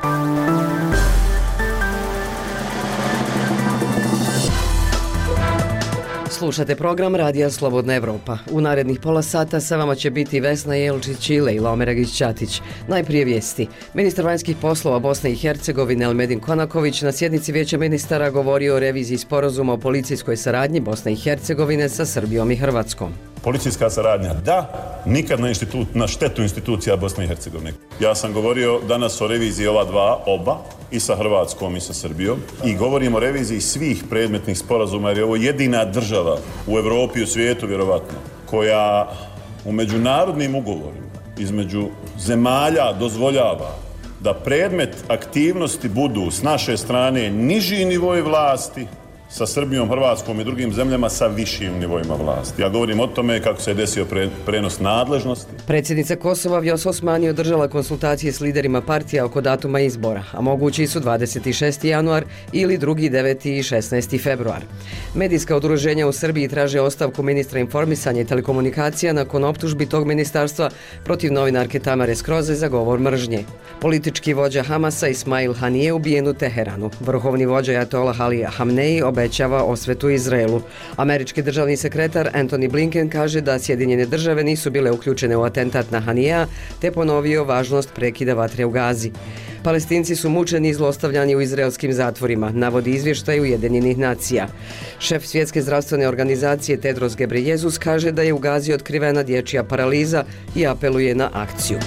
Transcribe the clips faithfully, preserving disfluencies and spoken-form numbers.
Slušate program Radija Slobodna Evropa. U narednih pola sata sa vama će biti Vesna Jelčić i Lejla Omeragić-Ćatić. Najprije vijesti. Ministar vanjskih poslova Bosne i Hercegovine Elmedin Konaković na sjednici Vijeća ministara govorio o reviziji sporazuma o policijskoj saradnji Bosne i Hercegovine sa Srbijom i Hrvatskom. Policijska saradnja da, nikad na, institut, na štetu institucija Bosne i Hercegovine. Ja sam govorio danas o reviziji ova dva, oba, i sa Hrvatskom i sa Srbijom. I govorim o reviziji svih predmetnih sporazuma, jer je ovo jedina država u Evropi i u svijetu, vjerovatno, koja u međunarodnim ugovorima između zemalja dozvoljava da predmet aktivnosti budu s naše strane niži nivoj vlasti, sa Srbijom, Hrvatskom i drugim zemljama sa višim nivoima vlasti. Ja govorim o tome kako se je desio pre, prenos nadležnosti. Predsjednica Kosova Vjosa Osmani održala konsultacije s liderima partija oko datuma izbora, a mogući su dvadeset šesti januar ili drugi, deveti i šesnaesti februar. Medijska udruženja u Srbiji traže ostavku ministra informisanja i telekomunikacija nakon optužbi tog ministarstva protiv novinarke Tamare Skroze za govor mržnje. Politički vođa Hamasa Ismail Hanije ubijen u Teheranu. Vrhovni vođa Ajatolah Ali Hamneji obećava osvetu Izraelu. Američki državni sekretar Antony Blinken kaže da Sjedinjene države nisu bile uključene u atentat na Hanija, te ponovio važnost prekida vatre u Gazi. Palestinci su mučeni i zlostavljani u izraelskim zatvorima, navodi izvještaj Ujedinjenih nacija. Šef Svjetske zdravstvene organizacije Tedros Ghebreyesus kaže da je u Gazi otkrivena dječja paraliza i apeluje na akciju.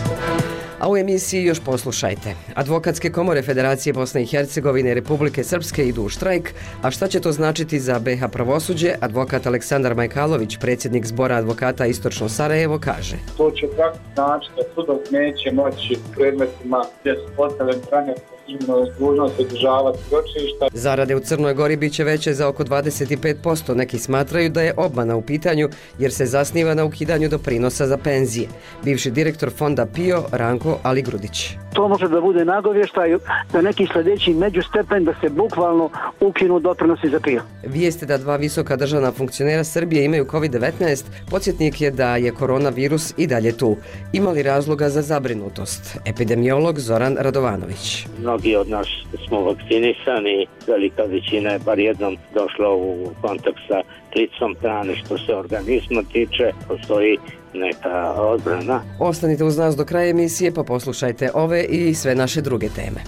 A u emisiji još poslušajte. Advokatske komore Federacije Bosne i Hercegovine i Republike Srpske idu u štrajk, a šta će to značiti za B iH pravosuđe, advokat Aleksandar Majkalović, predsjednik Zbora advokata Istočno Sarajevo, kaže. To će praktično značiti da sudov neće moći predmetima gdje su postavljeni strane dužnost održavati ročišta. Zarade u Crnoj Gori bit će veće za oko dvadeset pet posto. Neki smatraju da je obmana u pitanju jer se zasniva na ukidanju doprinosa za penzije. Bivši direktor fonda PIO Ranko Aligrudić. To može da bude nagovještaj za neki sljedeći međustepen da se bukvalno ukinu doprinosi za PIO. Vijeste da dva visoka državna funkcionera Srbije imaju kovid devetnaest, podsjetnik je da je koronavirus i dalje tu. Ima li razloga za zabrinutost? Epidemiolog Zoran Radovanović. Mnogi od nas smo vakcinisani, velika većina je bar jednom došla u kontakt sa klicom hrane. Što se organizma tiče, postoji neka odbrana. Ostanite uz nas do kraja emisije pa poslušajte ove i sve naše druge teme.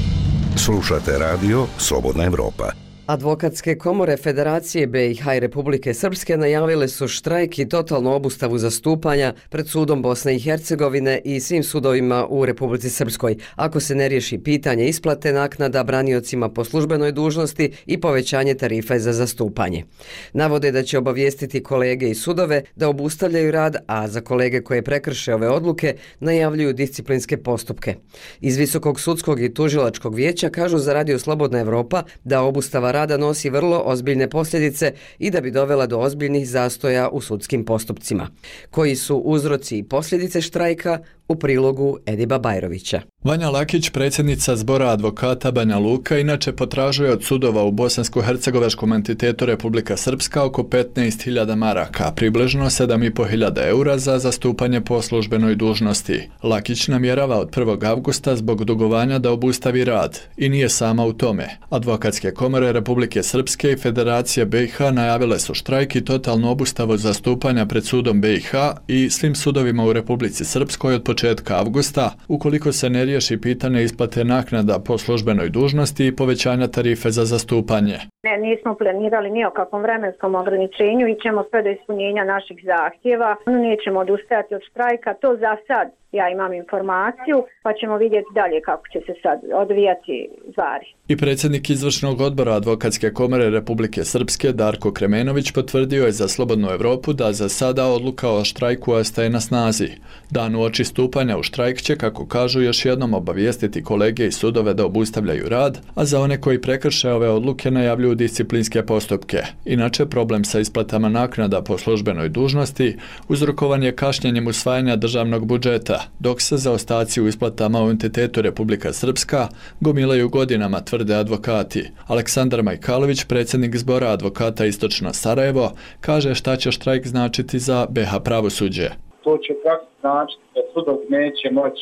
Slušate radio Slobodna Evropa. Advokatske komore Federacije B iH i Republike Srpske najavile su štrajk i totalnu obustavu zastupanja pred sudom Bosne i Hercegovine i svim sudovima u Republici Srpskoj, ako se ne riješi pitanje isplate naknada braniocima po službenoj dužnosti i povećanje tarife za zastupanje. Navode da će obavijestiti kolege i sudove da obustavljaju rad, a za kolege koje prekrše ove odluke najavljuju disciplinske postupke. Iz Visokog sudskog i tužilačkog vijeća kažu za Radio Slobodna Evropa da obustava rada nosi vrlo ozbiljne posljedice i da bi dovela do ozbiljnih zastoja u sudskim postupcima. Koji su uzroci i posljedice štrajka u prilogu Ediba Bajrovića. Vanja Lakić, predsjednica Zbora advokata Banja Luka, inače potražuje od sudova u bosansko-hercegovačkom entitetu Republika Srpska oko petnaest hiljada maraka, približno sedam i po hiljada eura za zastupanje po službenoj dužnosti. Lakić namjerava od prvog avgusta zbog dugovanja da obustavi rad i nije sama u tome. Advokatske komore Republike Srpske i Federacije B iH najavile su štrajk i totalnu obustavu zastupanja pred sudom B iH i svim sudovima u Republici Srpskoj od početka avgusta, ukoliko se ne riješi pitanje isplate naknada po službenoj dužnosti i povećanja tarife za zastupanje. Ne, nismo planirali ni o kakvom vremenskom ograničenju i ćemo sve do ispunjenja naših zahtjeva. Nećemo odustajati od štrajka, to za sad ja imam informaciju, pa ćemo vidjeti dalje kako će se sad odvijati stvari. I predsjednik izvršnog odbora Advokatske komore Republike Srpske Darko Kremenović potvrdio je za Slobodnu Evropu da za sada odluka o štrajku ostaje na snazi. Dan uoči stupanja u štrajk će, kako kažu, još jednom obavijestiti kolege i sudove da obustavljaju rad, a za one koji prekrše ove odluke najavljuju disciplinske postupke. Inače, problem sa isplatama naknada po službenoj dužnosti uzrokovan je kašnjenjem usvajanja državnog budžeta, dok se zaostaci u isplatama u entitetu Republika Srpska gomilaju godinama, tvrde advokati. Aleksandar Majkalović, predsjednik Zbora advokata Istočno Sarajevo, kaže šta će štrajk značiti za B iH pravosuđe. To će praktično značiti da sudovi neće moći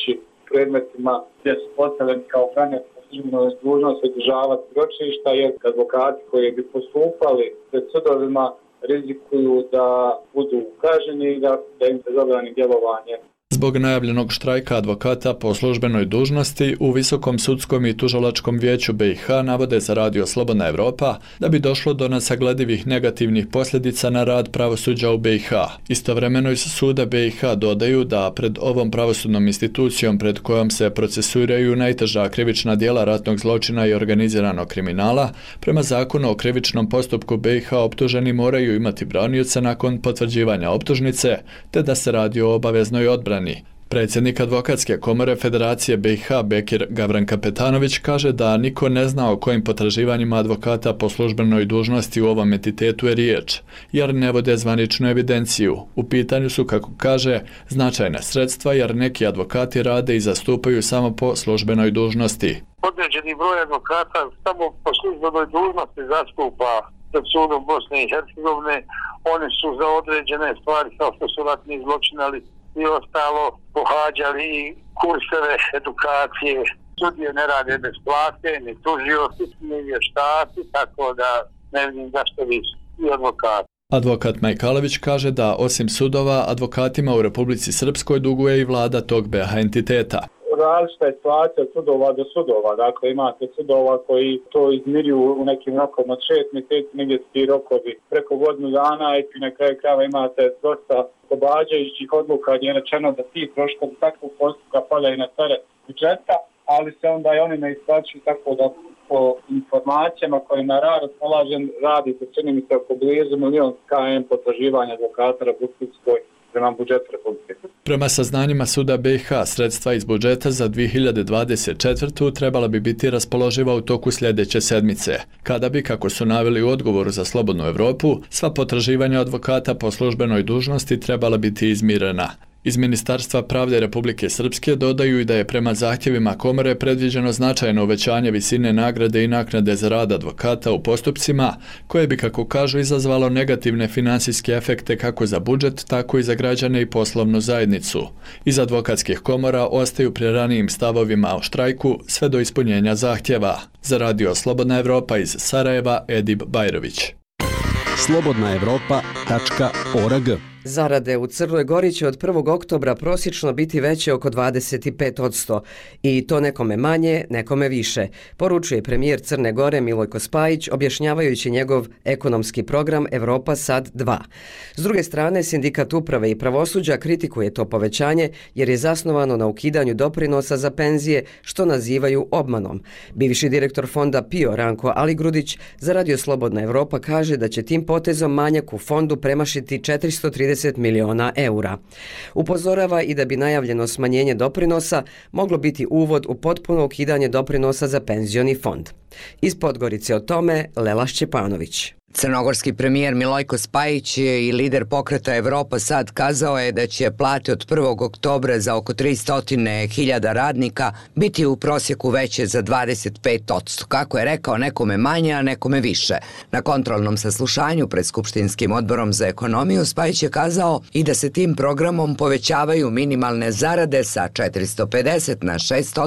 predmetima gdje su postavljeni kao branitelji po službenoj dužnosti održavati ročišta, jer advokati koji bi postupali pred sudovima rizikuju da budu kažnjeni i da, da im se zabrani djelovanje. Zbog najavljenog štrajka advokata po službenoj dužnosti u Visokom sudskom i tužilačkom vijeću B i H navode za Radio Slobodna Evropa da bi došlo do nesagledivih negativnih posljedica na rad pravosuđa u B i H. Istovremeno iz suda B i H dodaju da pred ovom pravosudnom institucijom pred kojom se procesuiraju najteža krivična djela ratnog zločina i organiziranog kriminala, prema zakonu o krivičnom postupku B i H optuženi moraju imati branioca nakon potvrđivanja optužnice, te da se radi o obaveznoj odbrani. Predsjednik Advokatske komore Federacije B i H Bekir Gavran-Kapetanović kaže da niko ne zna o kojim potraživanjima advokata po službenoj dužnosti u ovom entitetu je riječ, jer ne vode zvaničnu evidenciju. U pitanju su, kako kaže, značajna sredstva jer neki advokati rade i zastupaju samo po službenoj dužnosti. Određeni broj advokata samo po službenoj dužnosti zastupa pred sudom Bosne i Hercegovine. Oni su za određene stvari kao što su ratni zločinali i ostalo pohađali i kurseve edukacije. Sudije ne rade bez plate, ni tužioci, ni vještaci, tako da ne vidim zašto vi i advokati. Advokat Majkalović kaže da osim sudova, advokatima u Republici Srpskoj duguje i vlada tog B i H entiteta. Različita je situacija od sudova do sudova. Dakle, imate sudova koji to izmiruju u nekim rokom od šest mjeseci, negdje su ti rokovi preko godinu dana i na kraju krajeva imate dosta oslobađajućih odluka gdje je rečeno da ti troškovi takvog postupka padaju na teret budžeta, ali se onda i oni ne isplaćuju, tako da po informacijama kojima raspolažem radi se čini mi se oko blizu milion km potraživanja advokata Republikskoj prema budžetu Republike. Prema saznanjima suda B i H, sredstva iz budžeta za dvije hiljade dvadeset četvrtu trebala bi biti raspoloživa u toku sljedeće sedmice, kada bi, kako su naveli u odgovoru za Slobodnu Evropu, sva potraživanja advokata po službenoj dužnosti trebala biti izmirena. Iz Ministarstva pravde Republike Srpske dodaju i da je prema zahtjevima komore predviđeno značajno uvećanje visine nagrade i naknade za rad advokata u postupcima, koje bi, kako kažu, izazvalo negativne finansijske efekte kako za budžet, tako i za građane i poslovnu zajednicu. Iz advokatskih komora ostaju pri ranijim stavovima o štrajku sve do ispunjenja zahtjeva. Za Radio Slobodna Evropa iz Sarajeva, Edib Bajrović. slobodna evropa tačka org. Zarade u Crnoj Gori će od prvog oktobra prosječno biti veće oko dvadeset pet posto i to nekome manje, nekome više, poručuje premijer Crne Gore Milojko Spajić objašnjavajući njegov ekonomski program Evropa Sad dva. S druge strane, Sindikat uprave i pravosuđa kritikuje to povećanje jer je zasnovano na ukidanju doprinosa za penzije, što nazivaju obmanom. Bivši direktor fonda P I O Ranko Aligrudić za Radio Slobodna Evropa kaže da će tim potezom manjak u fondu premašiti četiristo trideset miliona eura. Upozorava i da bi najavljeno smanjenje doprinosa moglo biti uvod u potpuno ukidanje doprinosa za penzioni fond. Iz Podgorice o tome Lela Šćepanović. Crnogorski premijer Milojko Spajić i lider pokreta Evropa Sad kazao je da će plate od prvog oktobra za oko tristo hiljada radnika biti u prosjeku veće za dvadeset pet posto. Kako je rekao, nekome manje, a nekome više. Na kontrolnom saslušanju pred Skupštinskim odborom za ekonomiju Spajić je kazao i da se tim programom povećavaju minimalne zarade sa četiristo pedeset na šesto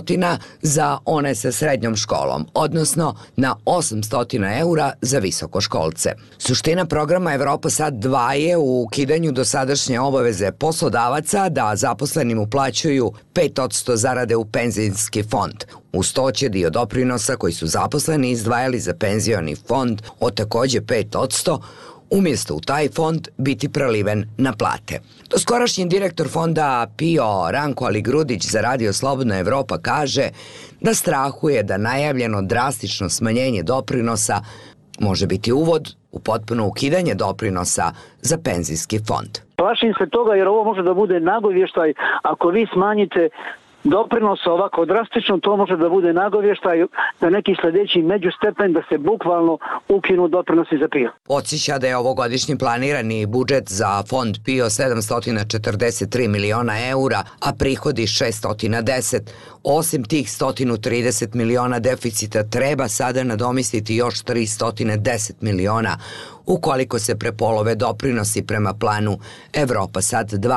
za one sa srednjom školom, odnosno na osamsto eura za visokoškolce. Suština programa Evropa Sad dva je u ukidanju dosadašnje obaveze poslodavaca da zaposlenim uplaćuju pet posto zarade u penzijski fond. Uz to će dio doprinosa koji su zaposleni izdvajali za penzioni fond od također pet posto umjesto u taj fond biti preliven na plate. Doskorašnji direktor fonda P I O Ranko Aligrudić za Radio Slobodna Evropa kaže da strahuje da najavljeno drastično smanjenje doprinosa može biti uvod u potpuno ukidanje doprinosa za penzijski fond. Plašim se toga jer ovo može da bude nagovještaj ako vi smanjite doprinos ovako drastično, to može da bude nagovještaj za neki sljedeći međustepen da se bukvalno ukinu doprinosi za P I O. Podsjeća da je ovogodišnji planirani budžet za fond P I O sedamsto četrdeset tri miliona eura, a prihodi šesto deset. Osim tih sto trideset miliona deficita treba sada nadomistiti još tristo deset miliona ukoliko se prepolove doprinosi prema planu Evropa Sad dva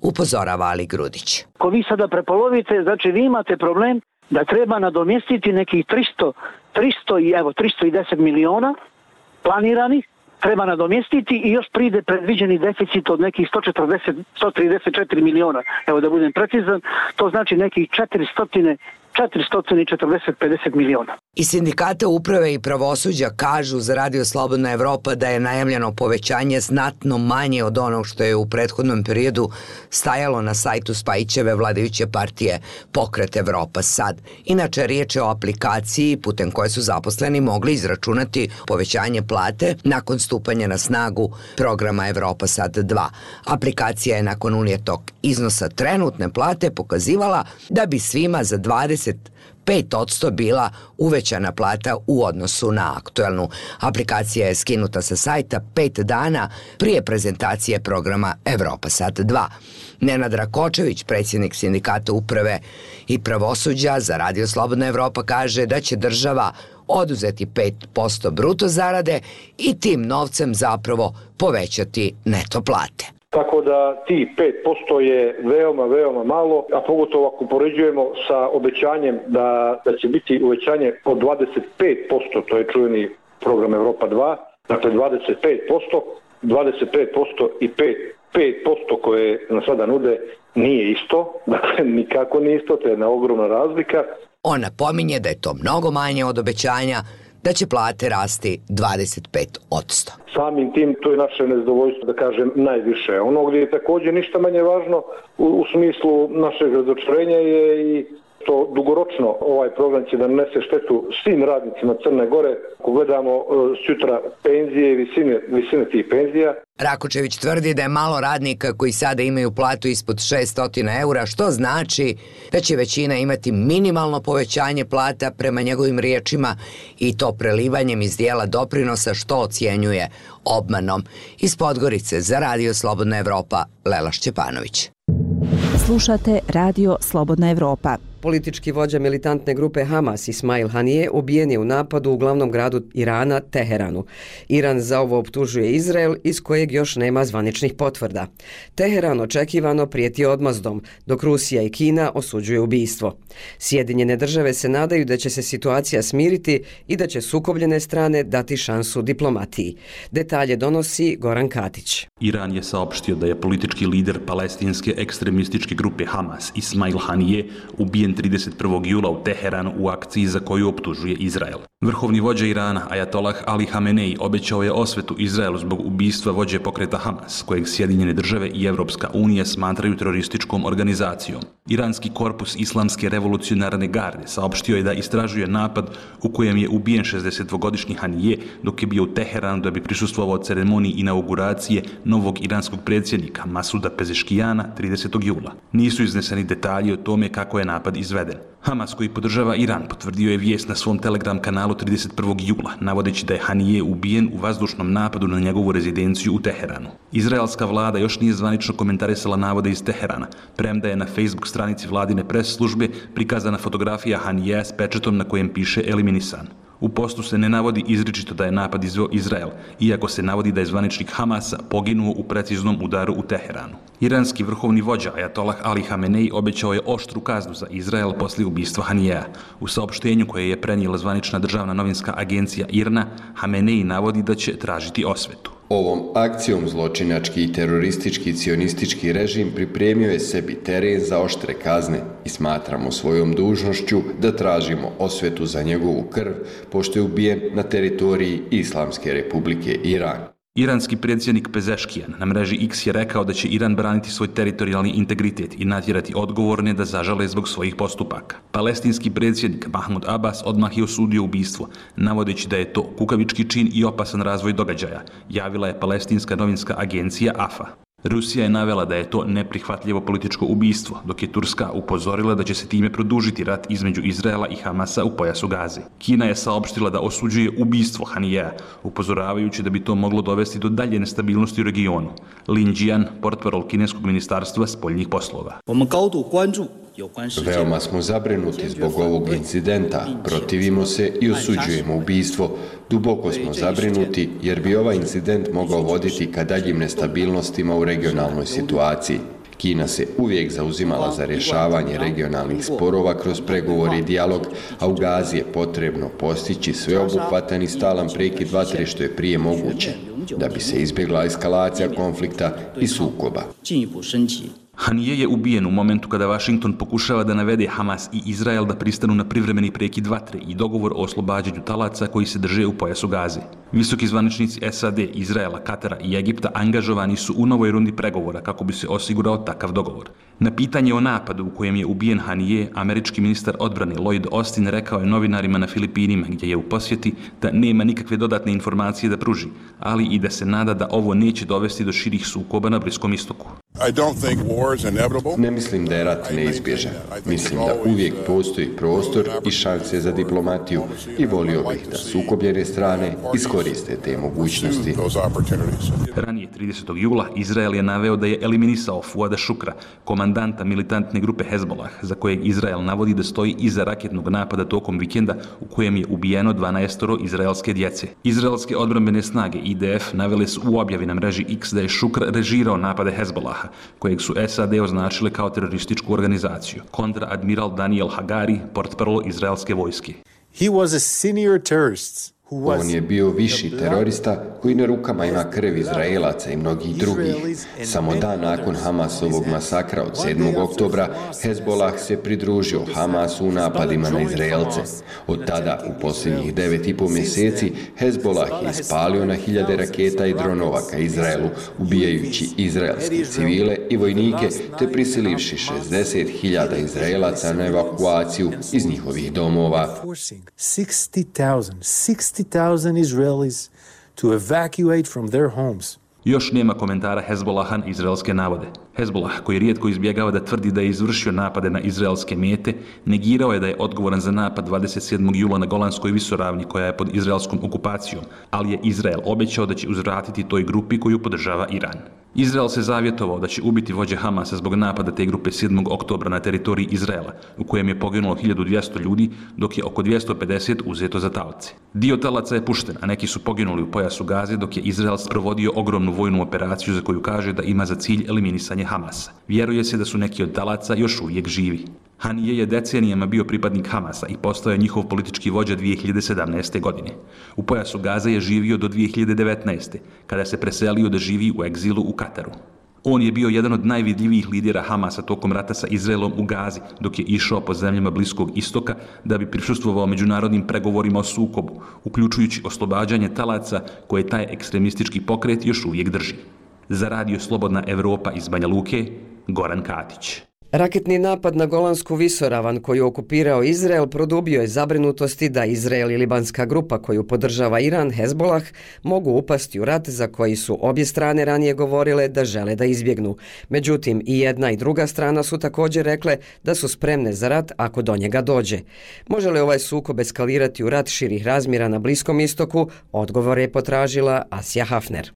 upozorava Ali Grudić. Ako vi sada prepolovite, znači vi imate problem da treba nadomjestiti nekih tristo, tristo i evo tristo deset miliona planiranih, treba nadomjestiti i još pride predviđeni deficit od nekih sto četrdeset, sto trideset četiri miliona. Evo da budem precizan, to znači nekih četiristo, četiristo četrdeset, pedeset miliona. Iz sindikata uprave i pravosuđa kažu za Radio Slobodna Evropa da je najavljeno povećanje znatno manje od onog što je u prethodnom periodu stajalo na sajtu Spajićeve vladajuće partije Pokret Evropa Sad. Inače, riječ je o aplikaciji putem koje su zaposleni mogli izračunati povećanje plate nakon stupanja na snagu programa Evropa Sad dva. Aplikacija je nakon unijetog iznosa trenutne plate pokazivala da bi svima za dvadeset pet posto bila uvećana plata u odnosu na aktuelnu. Aplikacija je skinuta sa sajta pet dana prije prezentacije programa Evropa Sad dva. Nenad Rakočević, predsjednik sindikata uprave i pravosuđa za Radio Slobodna Evropa, kaže da će država oduzeti pet posto bruto zarade i tim novcem zapravo povećati neto plate. Tako da ti pet posto je veoma, veoma malo, a pogotovo ako poređujemo sa obećanjem da, da će biti uvećanje od dvadeset pet posto, to je čuveni program Evropa dva, dakle dvadeset pet posto, dvadeset pet posto i pet posto koje nam sada nude nije isto, dakle nikako nije isto, to je jedna ogromna razlika. On napominje da je to mnogo manje od obećanja, da će plate rasti dvadeset pet posto. Samim tim to je naše nezadovoljstvo, da kažem, najviše. Ono gdje je također ništa manje važno u, u smislu našeg razočarenja je i to dugoročno ovaj program će da nanese štetu svim radnicima Crne Gore. Ako gledamo uh, sutra penzije i visine, visine tih penzija. Rakočević tvrdi da je malo radnika koji sada imaju platu ispod šesto eura, što znači da će većina imati minimalno povećanje plata prema njegovim riječima i to prelivanjem iz dijela doprinosa, što ocjenjuje obmanom. Iz Podgorice za Radio Slobodna Evropa, Lela Šćepanović. Slušate Radio Slobodna Evropa. Politički vođa militantne grupe Hamas Ismail Hanije ubijen je u napadu u glavnom gradu Irana, Teheranu. Iran za ovo optužuje Izrael, iz kojeg još nema zvaničnih potvrda. Teheran očekivano prijeti odmazdom, dok Rusija i Kina osuđuju ubijstvo. Sjedinjene države se nadaju da će se situacija smiriti i da će sukobljene strane dati šansu diplomatiji. Detalje donosi Goran Katić. Iran je saopštio da je politički lider palestinske ekstremističke grupe Hamas Ismail Hanije ubijen trideset prvog jula u Teheranu u akciji za koju optužuje Izrael. Vrhovni vođa Irana, Ajatolah Ali Hamenei, obećao je osvetu Izraelu zbog ubistva vođe pokreta Hamas, kojeg Sjedinjene države i Evropska unija smatraju terorističkom organizacijom. Iranski korpus Islamske revolucionarne garde saopštio je da istražuje napad u kojem je ubijen šezdesetdvogodišnji Hanije dok je bio u Teheranu da bi prisustvovao ceremoniji inauguracije novog iranskog predsjednika Masuda Pezeškijana tridesetog jula. Nisu izneseni detalji o tome kako je napad izveden. Hamas, koji podržava Iran, potvrdio je vijest na svom Telegram kanalu trideset prvog jula, navodeći da je Hanije ubijen u vazdušnom napadu na njegovu rezidenciju u Teheranu. Izraelska vlada još nije zvanično komentarisala navode iz Teherana, premda je na Facebook stranici vladine pres službe prikazana fotografija Hanijeja s pečetom na kojem piše eliminisan. U postu se ne navodi izričito da je napad izveo Izrael, iako se navodi da je zvaničnik Hamasa poginuo u preciznom udaru u Teheranu. Iranski vrhovni vođa Ajatolah Ali Hamenei obećao je oštru kaznu za Izrael poslije ubistva Hanijeja. U saopštenju koje je prenijela zvanična državna novinska agencija I R N A, Hamenei navodi da će tražiti osvetu. Ovom akcijom zločinački i teroristički cionistički režim pripremio je sebi teren za oštre kazne i smatramo svojom dužnošću da tražimo osvetu za njegovu krv, pošto je ubijen na teritoriji Islamske republike Iran. Iranski predsjednik Pezeškijan na mreži X je rekao da će Iran braniti svoj teritorijalni integritet i natjerati odgovorne da zažale zbog svojih postupaka. Palestinski predsjednik Mahmud Abbas odmah je osudio ubistvo, navodeći da je to kukavički čin i opasan razvoj događaja, javila je palestinska novinska agencija A F A. Rusija je navela da je to neprihvatljivo političko ubistvo, dok je Turska upozorila da će se time produžiti rat između Izraela i Hamasa u pojasu Gaze. Kina je saopštila da osuđuje ubistvo Hanijeja, upozoravajući da bi to moglo dovesti do dalje nestabilnosti u regionu. Lin Jian, portparol kineskog ministarstva spoljnih poslova. Veoma smo zabrinuti zbog ovog incidenta, protivimo se i osuđujemo ubistvo. Duboko smo zabrinuti jer bi ovaj incident mogao voditi ka daljim nestabilnostima u regionalnoj situaciji. Kina se uvijek zauzimala za rješavanje regionalnih sporova kroz pregovor i dijalog, a u Gazi je potrebno postići sveobuhvatan i stalan prekid vatre što je prije moguće, da bi se izbjegla eskalacija konflikta i sukoba. Hanije je ubijen u momentu kada Washington pokušava da navede Hamas i Izrael da pristanu na privremeni prekid vatre i dogovor o oslobađanju talaca koji se drže u pojasu Gaze. Visoki zvaničnici S A D, Izraela, Katara i Egipta angažovani su u novoj rundi pregovora kako bi se osigurao takav dogovor. Na pitanje o napadu u kojem je ubijen Hanije, američki ministar odbrane Lloyd Austin rekao je novinarima na Filipinima, gdje je u posjeti, da nema nikakve dodatne informacije da pruži, ali i da se nada da ovo neće dovesti do širih sukoba na Bliskom istoku. Ne mislim da je rat neizbježan. Mislim da uvijek postoji prostor i šanse za diplomatiju i volio bih da sukobljene strane iskoriste te mogućnosti. Ranije tridesetog jula Izrael je naveo da je eliminisao Fuada Šukra, komandanta militantne grupe Hezbollah, za kojeg Izrael navodi da stoji iza raketnog napada tokom vikenda u kojem je ubijeno dvanaestoro izraelske djece. Izraelske odbrambene snage I D F navele su u objavi na mreži X da je Šukr režirao napade Hezbollaha, kojeg su S A D označile kao terorističku organizaciju. Kontraadmiral Daniel Hagari, portparol izraelske vojske. He was a senior terrorist. On je bio viši terorista koji na rukama ima krv Izraelaca i mnogih drugih. Samo dan nakon Hamasovog masakra od sedmog oktobra, Hezbollah se pridružio Hamasu u napadima na Izraelce. Od tada, u posljednjih devet i po mjeseci, Hezbollah je ispalio na hiljade raketa i dronova ka Izraelu, ubijajući izraelske civile i vojnike, te prisilivši šezdeset hiljada Izraelaca na evakuaciju iz njihovih domova. sixty thousand, sixty thousand Israelis to evacuate from their homes. Još nema komentara Hezbollaha na izraelske navode. Hezbollah, koji rijetko izbjegava da tvrdi da je izvršio napade na izraelske mete, negirao je da je odgovoran za napad dvadeset sedmog jula na Golanskoj visoravni koja je pod izraelskom okupacijom, ali je Izrael obećao da će uzvratiti toj grupi koju podržava Iran. Izrael se zavjetovao da će ubiti vođe Hamasa zbog napada te grupe sedmog oktobra na teritoriji Izraela, u kojem je poginulo hiljadu dvjesto ljudi, dok je oko dvjesto pedeset uzeto za taoce. Dio talaca je pušten, a neki su poginuli u pojasu Gaze, dok je Izrael sprovodio ogromnu vojnu operaciju za koju kaže da ima za cilj eliminisanje Hamasa. Vjeruje se da su neki od talaca još uvijek živi. Hanije je decenijama bio pripadnik Hamasa i postao je njihov politički vođa dvije hiljade sedamnaeste. godine. U pojasu Gaze je živio do dvije hiljade devetnaeste. kada se preselio da živi u egzilu u Kataru. On je bio jedan od najvidljivijih lidera Hamasa tokom rata sa Izraelom u Gazi, dok je išao po zemljama Bliskog istoka da bi prisustvovao međunarodnim pregovorima o sukobu, uključujući oslobađanje talaca koje taj ekstremistički pokret još uvijek drži. Za radio Slobodna Evropa iz Banja Luke, Goran Katić. Raketni napad na Golansku visoravan koju je okupirao Izrael produbio je zabrinutosti da Izrael i libanska grupa koju podržava Iran, Hezbollah, mogu upasti u rat za koji su obje strane ranije govorile da žele da izbjegnu. Međutim, i jedna i druga strana su također rekle da su spremne za rat ako do njega dođe. Može li ovaj sukob eskalirati u rat širih razmjera na Bliskom istoku? Odgovor je potražila Asja Hafner.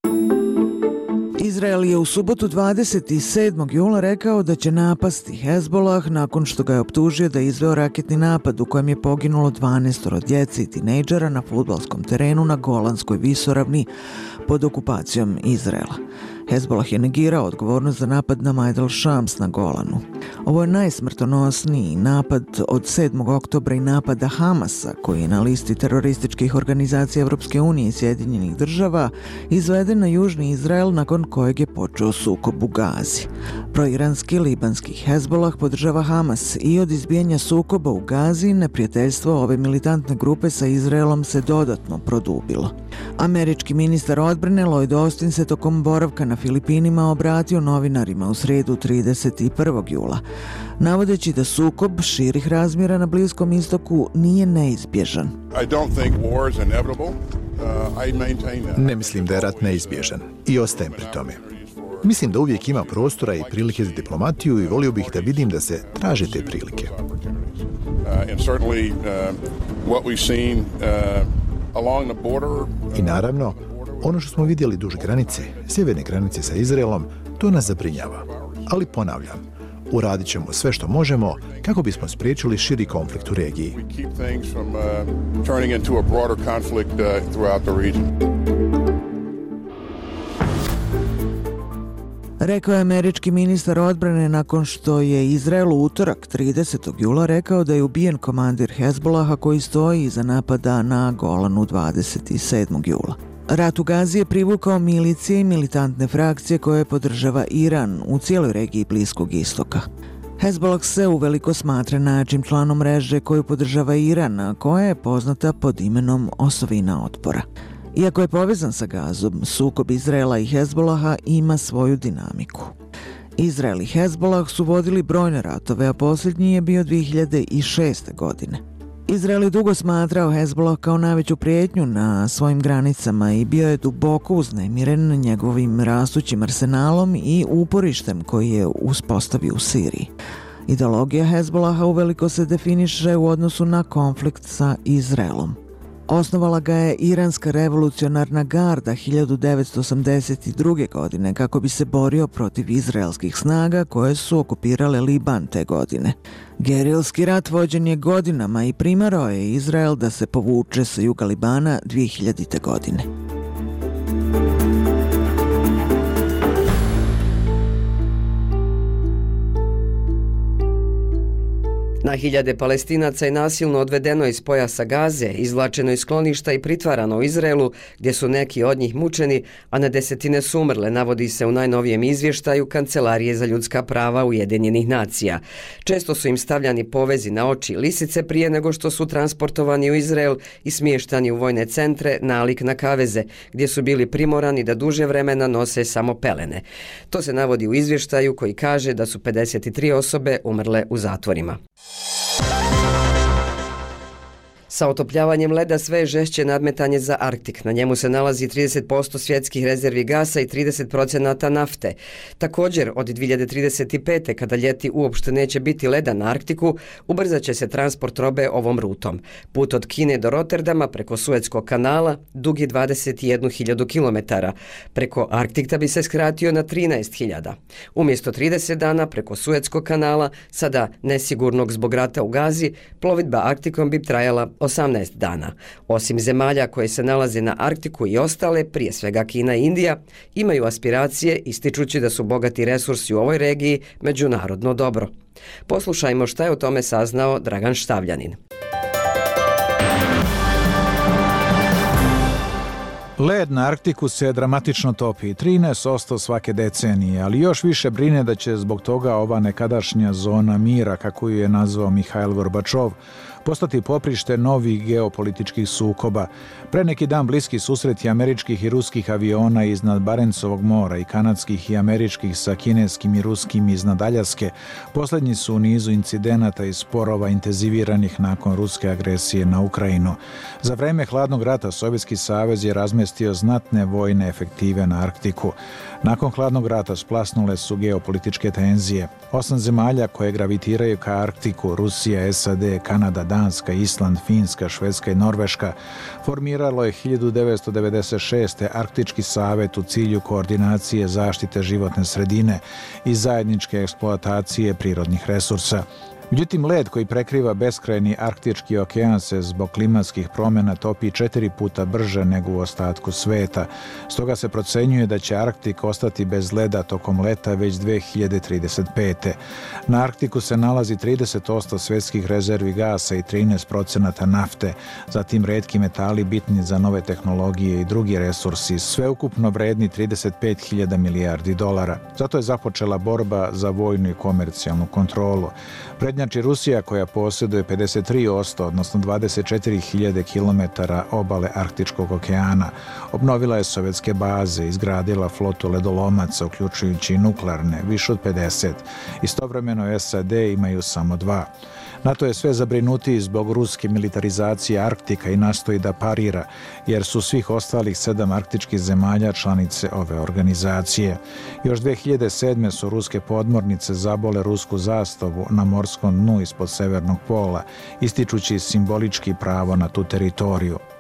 Izrael je u subotu dvadeset sedmog jula rekao da će napasti Hezbollah nakon što ga je optužio da je izveo raketni napad u kojem je poginulo dvanaestoro djece i tinejdžera na fudbalskom terenu na Golanskoj visoravni pod okupacijom Izraela. Hezbollah je negirao odgovornost za napad na Majd al-Shams na Golanu. Ovo je najsmrtonosniji napad od sedmog oktobra i napada Hamasa, koji je na listi terorističkih organizacija Evropske unije i Sjedinjenih država izveden na južni Izrael nakon kojeg je počeo sukob u Gazi. Proiranski libanski Hezbollah podržava Hamas i od izbijanja sukoba u Gazi neprijateljstvo ove militantne grupe sa Izraelom se dodatno produbilo. Američki ministar odbrane Lloyd Austin se tokom boravka na Filipinima obratio novinarima u srijedu trideset prvog jula, navodeći da sukob širih razmjera na Bliskom istoku nije neizbježan. Ne mislim da je rat neizbježan i ostajem pri tome. Mislim da uvijek ima prostora i prilike za diplomatiju i volio bih da vidim da se traže te prilike. I naravno, ono što smo vidjeli duž granice, sjeverne granice sa Izraelom, to nas zabrinjava. Ali ponavljam, uradit ćemo sve što možemo kako bismo spriječili širi konflikt u regiji. Rekao je američki ministar odbrane nakon što je Izrael u utorak tridesetog jula rekao da je ubijen komandir Hezbolaha koji stoji iza napada na Golanu dvadeset sedmog jula. Rat u Gazi je privukao milicije i militantne frakcije koje podržava Iran u cijeloj regiji Bliskog istoka. Hezbollah se uveliko smatra najjačim članom mreže koju podržava Iran, a koja je poznata pod imenom Osovina otpora. Iako je povezan sa Gazom, sukob Izraela i Hezbollaha ima svoju dinamiku. Izrael i Hezbollah su vodili brojne ratove, a posljednji je bio dvije hiljade šeste. godine. Izrael je dugo smatrao Hezbollah kao najveću prijetnju na svojim granicama i bio je duboko uznemiren njegovim rastućim arsenalom i uporištem koji je uspostavio u Siriji. Ideologija Hezbollaha uveliko se definiše u odnosu na konflikt sa Izraelom. Osnovala ga je Iranska revolucionarna garda hiljadu devetsto osamdeset druge. godine kako bi se borio protiv izraelskih snaga koje su okupirale Liban te godine. Gerilski rat vođen je godinama i primarao je Izrael da se povuče sa juga Libana dvije hiljadite. godine. Na hiljade Palestinaca je nasilno odvedeno iz pojasa Gaze, izvlačeno iz skloništa i pritvarano u Izraelu, gdje su neki od njih mučeni, a na desetine su umrle, navodi se u najnovijem izvještaju Kancelarije za ljudska prava Ujedinjenih nacija. Često su im stavljani povezi na oči lisice prije nego što su transportovani u Izrael i smještani u vojne centre nalik na kaveze, gdje su bili primorani da duže vremena nose samo pelene. To se navodi u izvještaju koji kaže da su pedeset tri osobe umrle u zatvorima. Sa otopljavanjem leda sve je žešće nadmetanje za Arktik. Na njemu se nalazi trideset posto svjetskih rezervi gasa i trideset procenata nafte. Također, od dvije hiljade trideset pete. kada ljeti uopšte neće biti leda na Arktiku, ubrzat će se transport robe ovom rutom. Put od Kine do Rotterdama preko Suetskog kanala dug je dvadeset jednu hiljadu kilometara. Preko Arktika bi se skratio na trinaest hiljada. Umjesto trideset dana preko Suetskog kanala, sada nesigurnog zbog rata u Gazi, plovidba Arktikom bi trajala osamnaest dana. Osim zemalja koje se nalaze na Arktiku i ostale, prije svega Kina i Indija, imaju aspiracije ističući da su bogati resursi u ovoj regiji međunarodno dobro. Poslušajmo šta je o tome saznao Dragan Štavljanin. Led na Arktiku se dramatično topi, trinaest posto svake decenije, ali još više brine da će zbog toga ova nekadašnja zona mira, kako ju je nazvao Mihajl Gorbačov, postati poprište novih geopolitičkih sukoba. Pre neki dan bliski susreti američkih i ruskih aviona iznad Barencovog mora i kanadskih i američkih sa kineskim i ruskim iznad Aljaske posljednji su u nizu incidenata i sporova intenziviranih nakon ruske agresije na Ukrajinu. Za vreme hladnog rata Sovjetski savez je razmestio znatne vojne efektive na Arktiku. Nakon hladnog rata splasnule su geopolitičke tenzije. Osam zemalja koje gravitiraju ka Arktiku, Rusija, S A D, Kanada, Danska, Island, Finska, Švedska i Norveška, formiralo je hiljadu devetsto devedeset šeste. Arktički savet u cilju koordinacije zaštite životne sredine i zajedničke eksploatacije prirodnih resursa. Međutim, led koji prekriva beskrajni Arktički okean se zbog klimatskih promjena topi četiri puta brže nego u ostatku sveta. Stoga se procenjuje da će Arktik ostati bez leda tokom leta već dvije hiljade trideset pete. Na Arktiku se nalazi trideset posto svjetskih rezervi gasa i trinaest procenata nafte, zatim retki metali bitni za nove tehnologije i drugi resursi, sveukupno vredni trideset pet hiljada milijardi dolara. Zato je započela borba za vojnu i komercijalnu kontrolu. Prednjači Rusija koja posjeduje pedeset tri posto, odnosno dvadeset četiri hiljade kilometara obale Arktičkog okeana. Obnovila je sovjetske baze, izgradila flotu ledolomaca, uključujući i nuklearne, više od pedeset. Istovremeno S A D imaju samo dva. NATO je sve zabrinutiji zbog ruske militarizacije Arktika i nastoji da parira, jer su svih ostalih sedam arktičkih zemalja članice ove organizacije. Još dvije hiljade sedme. su ruske podmornice zabole rusku zastavu na morskom dnu ispod severnog pola, ističući simbolički pravo na tu teritoriju.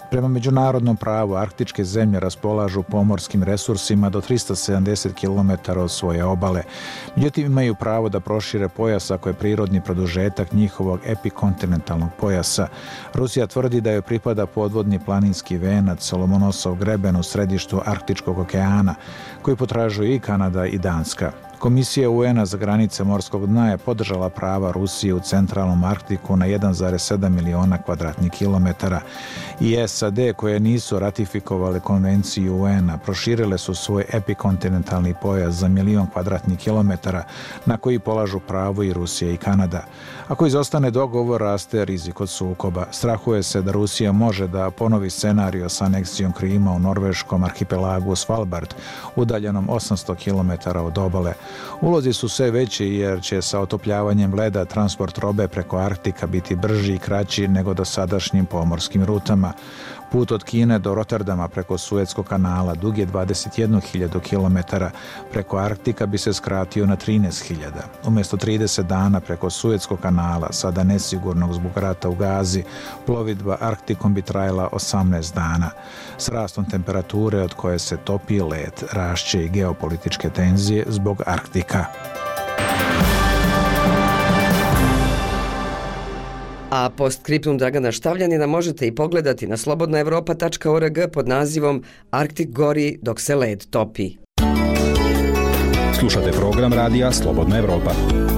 Prema međunarodnom pravu, arktičke zemlje raspolažu pomorskim resursima do trista sedamdeset kilometara od svoje obale. Međutim, imaju pravo da prošire pojas ako je prirodni produžetak njihovog epikontinentalnog pojasa. Rusija tvrdi da joj pripada podvodni planinski venac Solomonosov greben u središtu Arktičkog okeana, koji potražuju i Kanada i Danska. Komisija U N-a za granice morskog dna je podržala prava Rusije u centralnom Arktiku na jedan zarez sedam miliona kvadratnih kilometara i S A D koje nisu ratifikovale konvenciju U N-a proširile su svoj epikontinentalni pojas za milion kvadratnih kilometara na koji polažu pravo i Rusija i Kanada. Ako izostane dogovor, raste rizik od sukoba. Strahuje se da Rusija može da ponovi scenario sa aneksijom Krima u norveškom arhipelagu Svalbard, udaljenom osamsto kilometara od obale. Ulozi su sve veći jer će sa otopljavanjem leda transport robe preko Arktika biti brži i kraći nego dosadašnjim pomorskim rutama. Put od Kine do Rotterdama preko Suetskog kanala dug je dvadeset jednu hiljadu kilometara, preko Arktika bi se skratio na trinaest hiljada. Umjesto trideset dana preko Suetskog kanala, sada nesigurnog zbog rata u Gazi, plovidba Arktikom bi trajala osamnaest dana. S rastom temperature od koje se topi led, rašće i geopolitičke tenzije zbog Arktika. A postscriptum Dragana Štavljanina možete i pogledati na slobodna evropa tačka org pod nazivom Arktik gori dok se led topi. Slušate program radija Slobodna Evropa.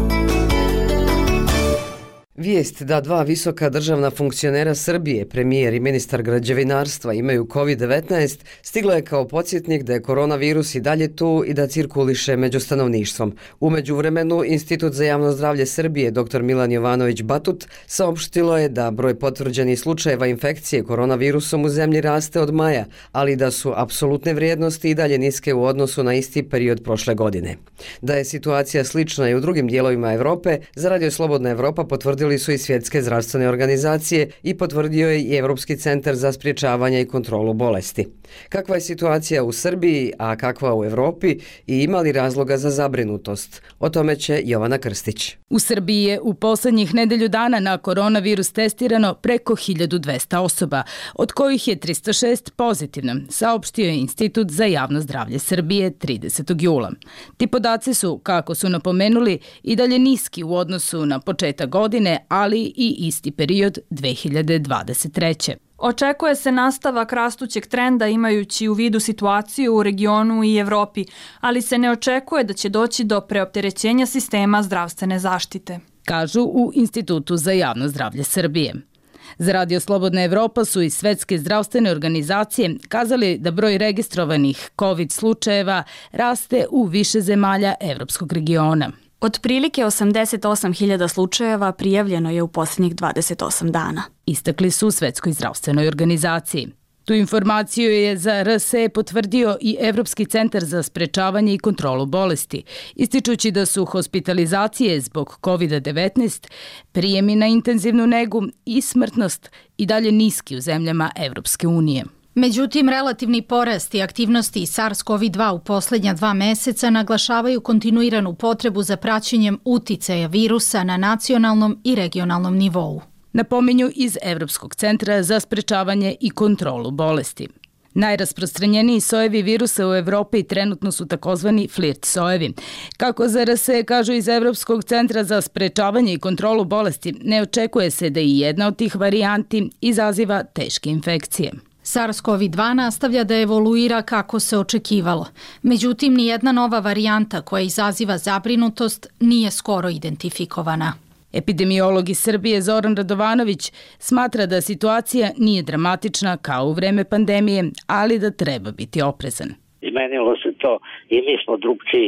Vijest da dva visoka državna funkcionera Srbije, premijer i ministar građevinarstva, imaju kovid devetnaest, stigla je kao podsjetnik da je koronavirus i dalje tu i da cirkuliše među stanovništvom. U međuvremenu, Institut za javno zdravlje Srbije, dr Milan Jovanović Batut, saopštilo je da broj potvrđenih slučajeva infekcije koronavirusom u zemlji raste od maja, ali da su apsolutne vrijednosti i dalje niske u odnosu na isti period prošle godine. Da je situacija slična i u drugim dijelovima Evrope, za Radio Slobodna Evropa potvrdili su i svjetske zdravstvene organizacije i potvrdio je i Evropski centar za sprječavanje i kontrolu bolesti. Kakva je situacija u Srbiji, a kakva u Evropi i ima li razloga za zabrinutost? O tome će Jovana Krstić. U Srbiji je u posljednjih nedelju dana na koronavirus testirano preko hiljadu dvesta osoba, od kojih je tristo šest pozitivno, saopštio je Institut za javno zdravlje Srbije tridesetog jula. Ti podaci su, kako su napomenuli, i dalje niski u odnosu na početak godine, ali i isti period dve hiljade dvadeset treće. Očekuje se nastavak rastućeg trenda imajući u vidu situaciju u regionu i Evropi, ali se ne očekuje da će doći do preopterećenja sistema zdravstvene zaštite, kažu u Institutu za javno zdravlje Srbije. Za Radio Slobodna Evropa su i svetske zdravstvene organizacije kazali da broj registrovanih COVID slučajeva raste u više zemalja evropskog regiona. Otprilike osamdeset osam hiljada slučajeva prijavljeno je u posljednjih dvadeset osam dana, istakli su u Svetskoj zdravstvenoj organizaciji. Tu informaciju je za R S E potvrdio i Evropski centar za sprečavanje i kontrolu bolesti, ističući da su hospitalizacije zbog kovid devetnaest, prijemi na intenzivnu negu i smrtnost i dalje niski u zemljama Evropske unije. Međutim, relativni porast i aktivnosti SARS CoV dva u posljednja dva meseca naglašavaju kontinuiranu potrebu za praćenjem uticaja virusa na nacionalnom i regionalnom nivou, napominju iz Evropskog centra za sprečavanje i kontrolu bolesti. Najrasprostranjeniji sojevi virusa u Evropi trenutno su takozvani flirt sojevi. Kako za R S E kažu iz Evropskog centra za sprečavanje i kontrolu bolesti, ne očekuje se da i jedna od tih varijanti izaziva teške infekcije. SARS CoV dva nastavlja da evoluira kako se očekivalo. Međutim, nijedna nova varijanta koja izaziva zabrinutost nije skoro identifikovana. Epidemiolog iz Srbije Zoran Radovanović smatra da situacija nije dramatična kao u vreme pandemije, ali da treba biti oprezan. Izmenilo se to i mi smo drugčiji,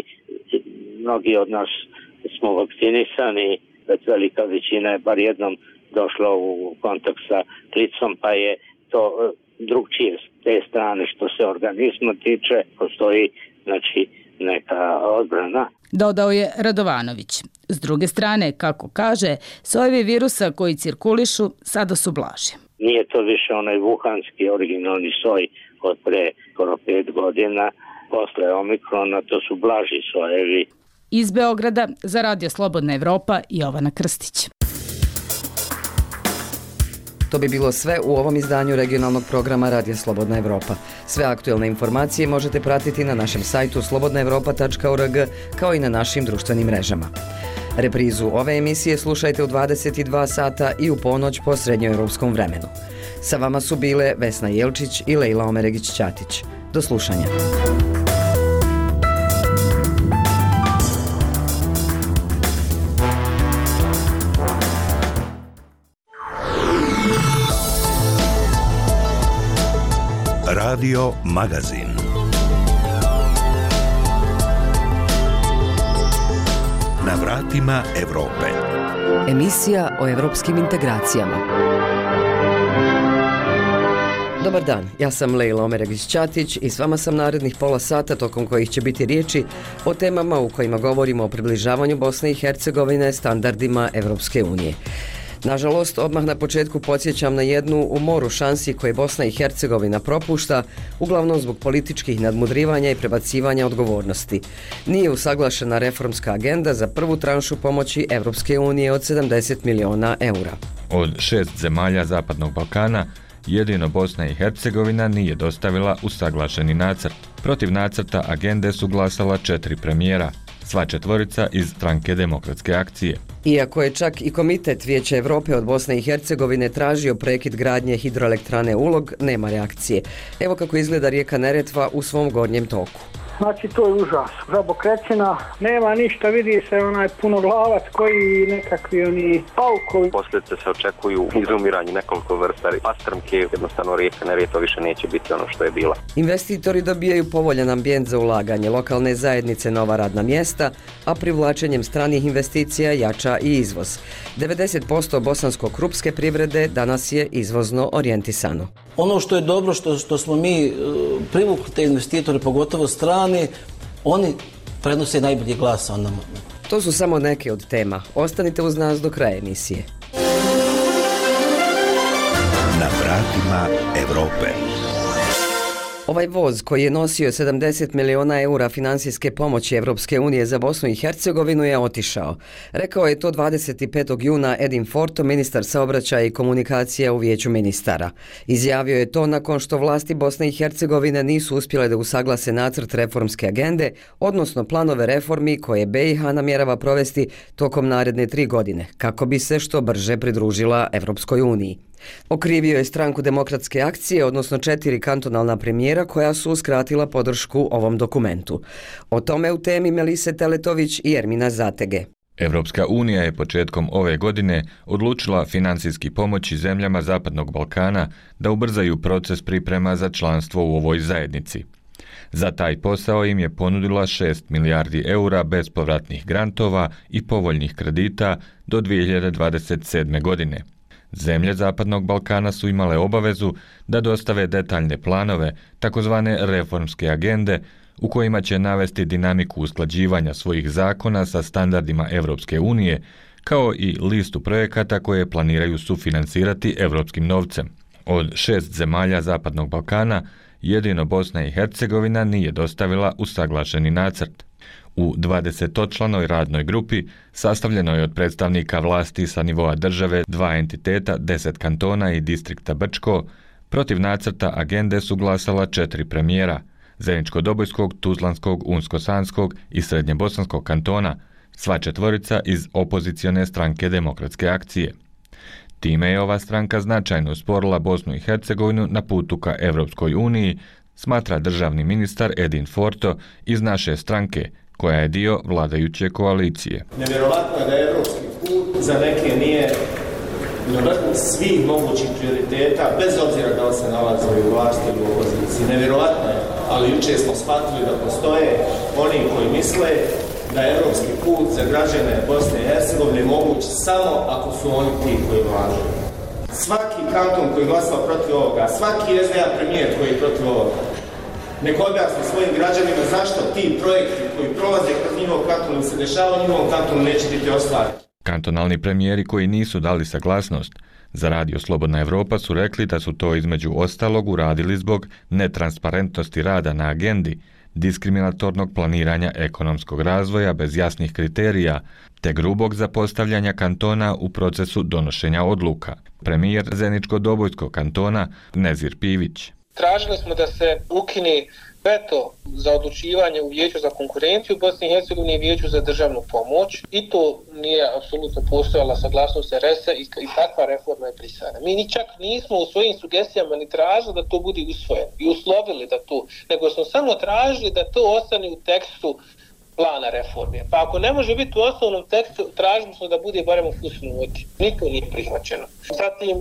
mnogi od nas smo vakcinisani, velika većina je bar jednom došla u kontakt sa klicom, pa je to drugčije s te strane što se organizma tiče, postoji znači neka odbrana. Dodao je Radovanović. S druge strane, kako kaže, sojevi virusa koji cirkulišu sada su blaži. Nije to više onaj vuhanski originalni soj od pre skoro pet godina, posle omikrona, to su blaži sojevi. Iz Beograda za Radio Slobodna Evropa Jovana Krstić. To bi bilo sve u ovom izdanju regionalnog programa Radija Slobodna Evropa. Sve aktuelne informacije možete pratiti na našem sajtu slobodna evropa tačka org kao i na našim društvenim mrežama. Reprizu ove emisije slušajte u dvadeset dva sata i u ponoć po srednjoevropskom vremenu. Sa vama su bile Vesna Jelčić i Lejla Omeregić-Ćatić. Do slušanja. Radio Magazin. Na vratima Evrope. Emisija o evropskim integracijama. Dobar dan, ja sam Lejla Omeregić-Ćatić i s vama sam narednih pola sata tokom kojih će biti riječi o temama u kojima govorimo o približavanju Bosne i Hercegovine standardima Evropske unije. Nažalost, odmah na početku podsjećam na jednu u moru šansi koje Bosna i Hercegovina propušta, uglavnom zbog političkih nadmudrivanja i prebacivanja odgovornosti. Nije usaglašena reformska agenda za prvu tranšu pomoći Evropske unije od sedamdeset miliona eura. Od šest zemalja Zapadnog Balkana, jedino Bosna i Hercegovina nije dostavila usaglašeni nacrt. Protiv nacrta agende su glasala četiri premijera, sva četvorica iz Stranke demokratske akcije. Iako je čak i Komitet Vijeća Evrope od Bosne i Hercegovine tražio prekid gradnje hidroelektrane Ulog, nema reakcije. Evo kako izgleda rijeka Neretva u svom gornjem toku. Znači, to je užas. Žabokrećina, nema ništa, vidi se onaj punoglavac koji nekakvi oni paukovi. Posljedice se očekuju izumiranje nekoliko vrsta pastrmke, jednostavno rijeka Neretva više neće biti ono što je bila. Investitori dobijaju povoljan ambijent za ulaganje, lokalne zajednice nova radna mjesta, a privlačenjem stranih investicija jača i izvoz. devedeset posto bosansko-krupske privrede danas je izvozno orijentisano. Ono što je dobro, što, što smo mi uh, privukli te investitore, pogotovo strani, oni prenose najbolji glas o nama. To su samo neke od tema. Ostanite uz nas do kraja emisije. Na vratima Evrope. Ovaj voz koji je nosio sedamdeset miliona eura finansijske pomoći Evropske unije za Bosnu i Hercegovinu je otišao. Rekao je to dvadeset petog juna Edin Forto, ministar saobraćaja i komunikacija u Vijeću ministara. Izjavio je to nakon što vlasti Bosne i Hercegovine nisu uspjele da usaglase nacrt reformske agende, odnosno planove reformi koje B i H namjerava provesti tokom naredne tri godine, kako bi se što brže pridružila Evropskoj uniji. Okrivio je Stranku demokratske akcije, odnosno četiri kantonalna premijera koja su uskratila podršku ovom dokumentu. O tome u temi Melise Teletović i Ermina Zatege. Evropska unija je početkom ove godine odlučila financijski pomoći zemljama Zapadnog Balkana da ubrzaju proces priprema za članstvo u ovoj zajednici. Za taj posao im je ponudila šest milijardi eura bespovratnih grantova i povoljnih kredita do dvije hiljade dvadeset sedme. godine. Zemlje Zapadnog Balkana su imale obavezu da dostave detaljne planove, takozvane reformske agende, u kojima će navesti dinamiku usklađivanja svojih zakona sa standardima Evropske unije, kao i listu projekata koje planiraju sufinansirati evropskim novcem. Od šest zemalja Zapadnog Balkana, jedino Bosna i Hercegovina nije dostavila usaglašeni nacrt. U dvadesetočlanoj radnoj grupi, sastavljenoj od predstavnika vlasti sa nivoa države, dva entiteta, deset kantona i distrikta Brčko, protiv nacrta agende su glasala četiri premijera, Zeničko-Dobojskog, Tuzlanskog, Unsko-Sanskog i Srednjebosanskog kantona, sva četvorica iz opozicione Stranke demokratske akcije. Time je ova stranka značajno usporila Bosnu i Hercegovinu na putu ka Evropskoj uniji, smatra državni ministar Edin Forto iz naše stranke, koja je dio vladajuće koalicije. Nevjerovatno je da je evropski put za neke nije na vrhu svih mogućih prioriteta, bez obzira da li se nalaze u vlasti ili u opoziciji. Nevjerovatno je, ali jučer smo shvatili da postoje oni koji misle da je evropski put za građane Bosne i Hercegovine moguć samo ako su oni ti koji vlažu. Svaki kanton koji glasa protiv ovoga, svaki S D A premijer koji je protiv ovoga, nek objasni svojim građanima zašto ti projekti koji prolaze kroz njihov kanton ili se dešava u njihovom kantonu neće biti ostvareni. Kantonalni premijeri koji nisu dali saglasnost za Radio Slobodna Evropa su rekli da su to između ostalog uradili zbog netransparentnosti rada na agendi, diskriminatornog planiranja ekonomskog razvoja bez jasnih kriterija, te grubog zapostavljanja kantona u procesu donošenja odluka. Premijer Zeničko-Dobojskog kantona Nezir Pivić. Tražili smo da se ukine veto za odlučivanje u Vijeću za konkurenciju Bosne i Hercegovine i Vijeću za državnu pomoć i to nije apsolutno postojala saglasnost er es a i, i takva reforma je brisana. Mi ni čak nismo u svojim sugestijama ni tražili da to bude usvojeno i uslovili da to, nego smo samo tražili da to ostane u tekstu plana reforme. Pa ako ne može biti u osnovnom tekstu, tražili smo da bude barem u fusnoti. Niko nije prihvaćeno. Zatim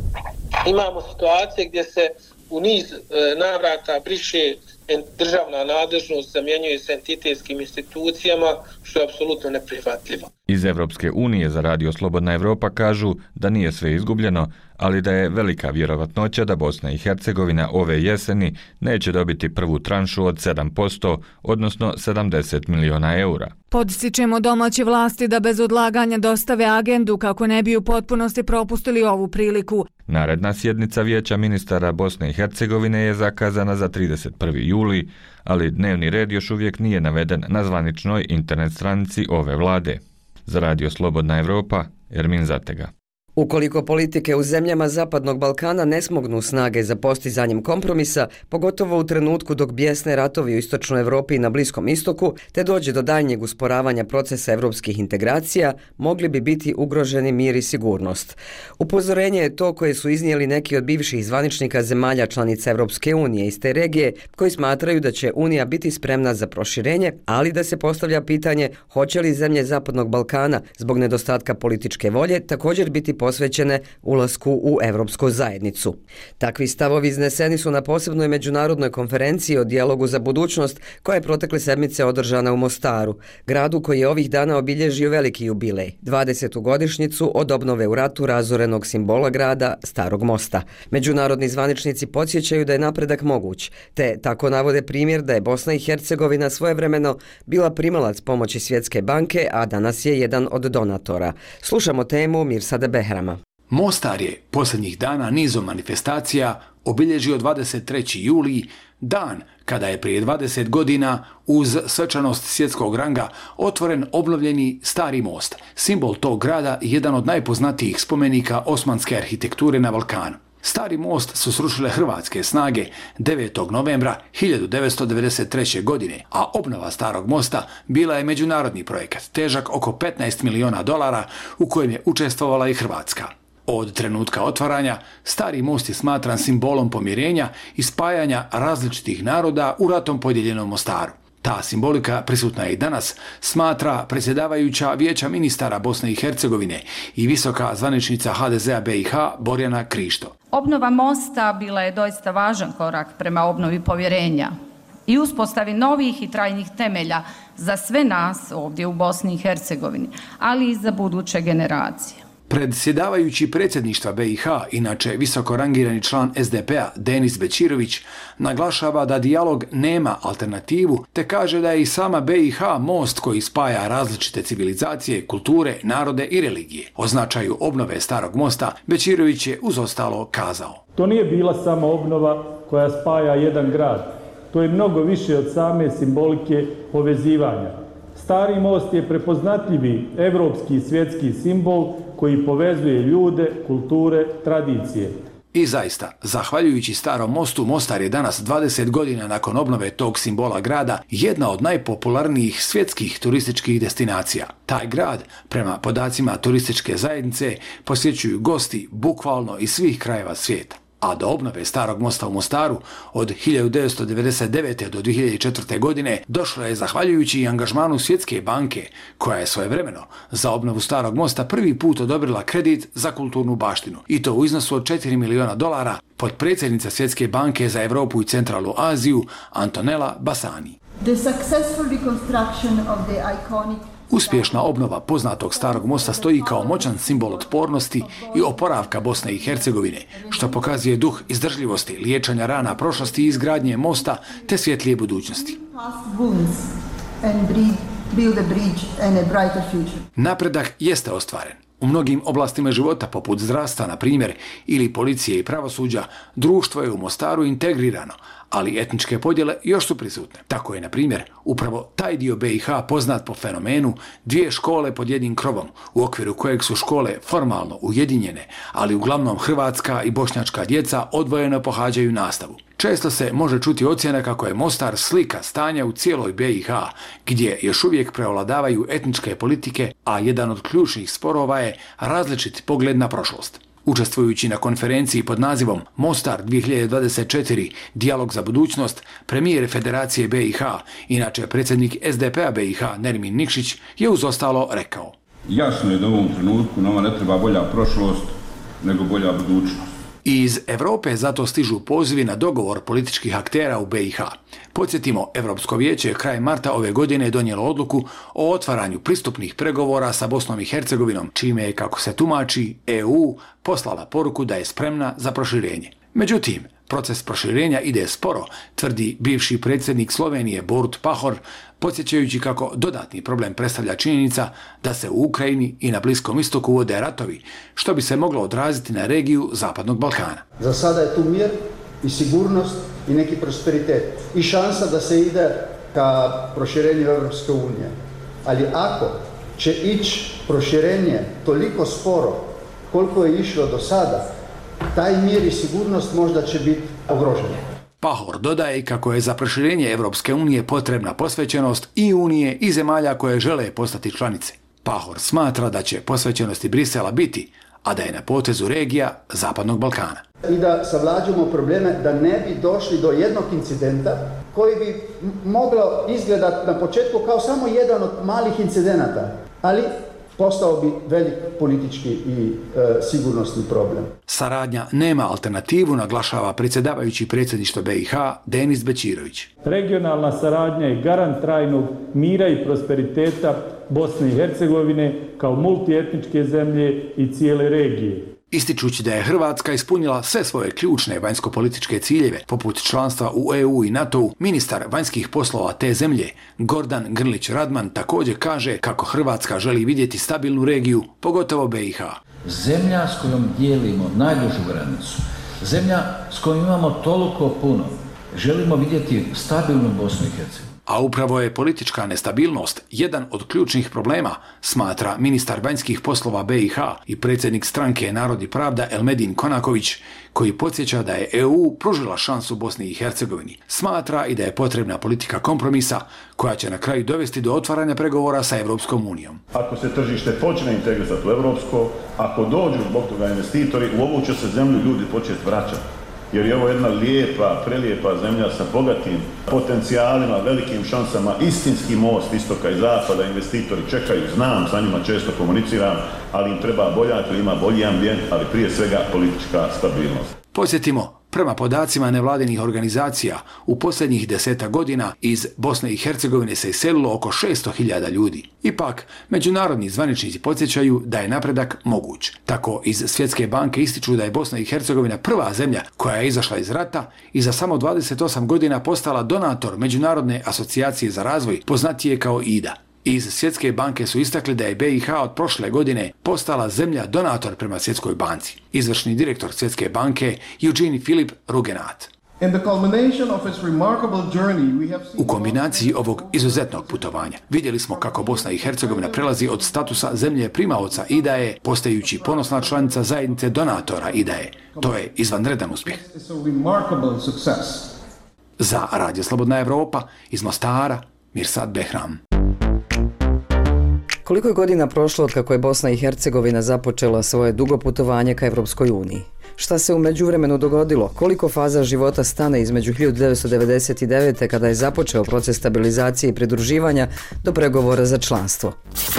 imamo situacije gdje se u niz e, navrata briše državna nadležnost, zamjenjuje se entitetskim institucijama, što je apsolutno neprihvatljivo. Iz Evropske unije za Radio Slobodna Evropa kažu da nije sve izgubljeno, ali da je velika vjerovatnoća da Bosna i Hercegovina ove jeseni neće dobiti prvu tranšu od sedam posto, odnosno sedamdeset miliona eura. Podstičemo domaće vlasti da bez odlaganja dostave agendu kako ne bi u potpunosti propustili ovu priliku. Naredna sjednica Vijeća ministara Bosne i Hercegovine je zakazana za trideset prvi juli, ali dnevni red još uvijek nije naveden na zvaničnoj internet stranici ove vlade. Za Radio Slobodna Evropa, Ermin Zatega. Ukoliko politike u zemljama Zapadnog Balkana ne smognu snage za postizanjem kompromisa, pogotovo u trenutku dok bijesne ratovi u Istočnoj Evropi i na Bliskom istoku, te dođe do daljnjeg usporavanja procesa evropskih integracija, mogli bi biti ugroženi mir i sigurnost. Upozorenje je to koje su iznijeli neki od bivših zvaničnika zemalja članica Evropske unije iz te regije, koji smatraju da će Unija biti spremna za proširenje, ali da se postavlja pitanje hoće li zemlje Zapadnog Balkana zbog nedostatka političke volje također biti posvećene ulasku u Evropsku zajednicu. Takvi stavovi izneseni su na posebnoj međunarodnoj konferenciji o dijalogu za budućnost koja je protekle sedmice održana u Mostaru, gradu koji je ovih dana obilježio veliki jubilej, dvadesetu godišnjicu od obnove u ratu razorenog simbola grada Starog mosta. Međunarodni zvaničnici podsjećaju da je napredak moguć, te tako navode primjer da je Bosna i Hercegovina svojevremeno bila primalac pomoći Svjetske banke, a danas je jedan od donatora. Slušamo temu Mirsade Behrama. Mostar je posljednjih dana nizom manifestacija obilježio dvadeset treći juli, dan kada je prije dvadeset godina uz svečanost svjetskog ranga otvoren obnovljeni Stari most, simbol tog grada i jedan od najpoznatijih spomenika osmanske arhitekture na Balkanu. Stari most su srušile hrvatske snage devetog novembra hiljadu devetsto devedeset treće. godine, a obnova Starog mosta bila je međunarodni projekat, težak oko petnaest miliona dolara u kojem je učestvovala i Hrvatska. Od trenutka otvaranja, Stari most je smatran simbolom pomirenja i spajanja različitih naroda u ratom podijeljenom Mostaru. Ta simbolika prisutna je i danas, smatra predsjedavajuća Vijeća ministara Bosne i Hercegovine i visoka zvaničnica ha de ze a be i ha Borjana Krišto. Obnova mosta bila je doista važan korak prema obnovi povjerenja i uspostavi novih i trajnih temelja za sve nas ovdje u Bosni i Hercegovini, ali i za buduće generacije. Predsjedavajući predsjedništva be i ha, inače visoko rangirani član es de pe a Denis Bećirović, naglašava da dijalog nema alternativu, te kaže da je i sama be i ha most koji spaja različite civilizacije, kulture, narode i religije. O značaju obnove Starog mosta Bećirović je uz ostalo kazao. To nije bila samo obnova koja spaja jedan grad. To je mnogo više od same simbolike povezivanja. Stari most je prepoznatljivi evropski i svjetski simbol koji povezuje ljude, kulture, tradicije. I zaista, zahvaljujući Starom mostu, Mostar je danas dvadeset godina nakon obnove tog simbola grada jedna od najpopularnijih svjetskih turističkih destinacija. Taj grad, prema podacima turističke zajednice, posjećuju gosti bukvalno iz svih krajeva svijeta. A do obnove Starog mosta u Mostaru od hiljadu devetsto devedeset devete. do dvije hiljade četvrte. godine došlo je zahvaljujući i angažmanu Svjetske banke, koja je svojevremeno za obnovu Starog mosta prvi put odobrila kredit za kulturnu baštinu, i to u iznosu od četiri miliona dolara, potpredsjednica Svjetske banke za Europu i Centralnu Aziju Antonella Bassani. The successful reconstruction of the iconic Uspješna obnova poznatog Starog mosta stoji kao moćan simbol otpornosti i oporavka Bosne i Hercegovine, što pokazuje duh izdržljivosti, liječenja rana prošlosti i izgradnje mosta te svjetlije budućnosti. Napredak jeste ostvaren, U mnogim oblastima života, poput zdravstva, na primjer, ili policije i pravosuđa, društvo je u Mostaru integrirano, ali etničke podjele još su prisutne. Tako je, na primjer, upravo taj dio B i H poznat po fenomenu dvije škole pod jednim krovom, u okviru kojeg su škole formalno ujedinjene, ali uglavnom hrvatska i bošnjačka djeca odvojeno pohađaju nastavu. Često se može čuti ocjena kako je Mostar slika stanja u cijeloj B i H, gdje još uvijek prevladavaju etničke politike, a jedan od ključnih sporova je različit pogled na prošlost. Učestvujući na konferenciji pod nazivom Mostar dvije hiljade dvadeset četiri Dijalog za budućnost, premijer Federacije B i H, inače predsjednik S D P-a B i H Nermin Nikšić, je uz ostalo rekao: Jasno je da u ovom trenutku nama ne treba bolja prošlost, nego bolja budućnost. Iz Europe zato stižu pozivi na dogovor političkih aktera u B i H. Podsjetimo, Europsko vijeće je krajem marta ove godine donijelo odluku o otvaranju pristupnih pregovora sa Bosnom i Hercegovinom, čime je, kako se tumači, E U poslala poruku da je spremna za proširenje. Međutim, proces proširenja ide sporo, tvrdi bivši predsjednik Slovenije Borut Pahor, podsjećajući kako dodatni problem predstavlja činjenica da se u Ukrajini i na Bliskom istoku vode ratovi, što bi se moglo odraziti na regiju Zapadnog Balkana. Za sada je tu mir i sigurnost i neki prosperitet i šansa da se ide ka proširenju Europske unije. Ali ako će ići proširenje toliko sporo koliko je išlo do sada, taj mir i sigurnost možda će biti ugroženi. Pahor dodaje kako je za proširenje Europske unije potrebna posvećenost i Unije i zemalja koje žele postati članice. Pahor smatra da će posvećenosti Brisela biti, a da je na potezu regija Zapadnog Balkana. I da savlađujemo probleme da ne bi došli do jednog incidenta koji bi moglo izgledati na početku kao samo jedan od malih incidenata, ali postao bi velik politički i e, sigurnosni problem. Saradnja nema alternativu, naglašava predsjedavajući predsjedništvo B i H Denis Bećirović. Regionalna saradnja je garant trajnog mira i prosperiteta Bosne i Hercegovine kao multietničke zemlje i cijele regije. Ističući da je Hrvatska ispunila sve svoje ključne vanjsko-političke ciljeve, poput članstva u E U i NATO-u, ministar vanjskih poslova te zemlje, Gordan Grlić-Radman, također kaže kako Hrvatska želi vidjeti stabilnu regiju, pogotovo B i H. Zemlja s kojom dijelimo najdužu granicu, zemlja s kojom imamo toliko puno, želimo vidjeti stabilnu Bosnu i Hercegovinu. A upravo je politička nestabilnost jedan od ključnih problema, smatra ministar vanjskih poslova B i H i predsjednik stranke Narod i pravda Elmedin Konaković, koji podsjeća da je E U pružila šansu Bosni i Hercegovini. Smatra i da je potrebna politika kompromisa koja će na kraju dovesti do otvaranja pregovora sa Europskom unijom. Ako se tržište počne integrirati u europsko, ako dođu zbog toga investitori, u ovu će se zemlju ljudi početi vraćati. Jer je ovo jedna lijepa, prelijepa zemlja sa bogatim potencijalima, velikim šansama, istinski most istoka i zapada, investitori čekaju, znam, sa njima često komuniciram, ali im treba bolja klima, bolji ambijent, ali prije svega politička stabilnost. Posjetimo, prema podacima nevladinih organizacija, u posljednjih deseta godina iz Bosne i Hercegovine se iselilo oko šesto hiljada ljudi. Ipak, međunarodni zvaničnici podsjećaju da je napredak moguć. Tako iz Svjetske banke ističu da je Bosna i Hercegovina prva zemlja koja je izašla iz rata i za samo dvadeset osam godina postala donator Međunarodne asocijacije za razvoj, poznatije kao I D A. Iz Svjetske banke su istakli da je B i H od prošle godine postala zemlja donator prema Svjetskoj banci. Izvršni direktor Svjetske banke Eugene Filip Rugenat. U kombinaciji ovog izuzetnog putovanja vidjeli smo kako Bosna i Hercegovina prelazi od statusa zemlje primaoca I D A E, postajući ponosna članica zajednice donatora I D A E. To je izvanredan uspjeh. Za Radio Slobodna Evropa iz Mostara, Mirsad Behram. Koliko je godina prošlo od kako je Bosna i Hercegovina započela svoje dugo putovanje ka Evropskoj uniji? Šta se u međuvremenu dogodilo? Koliko faza života stane između hiljadu devetsto devedeset devete. kada je započeo proces stabilizacije i pridruživanja do pregovora za članstvo?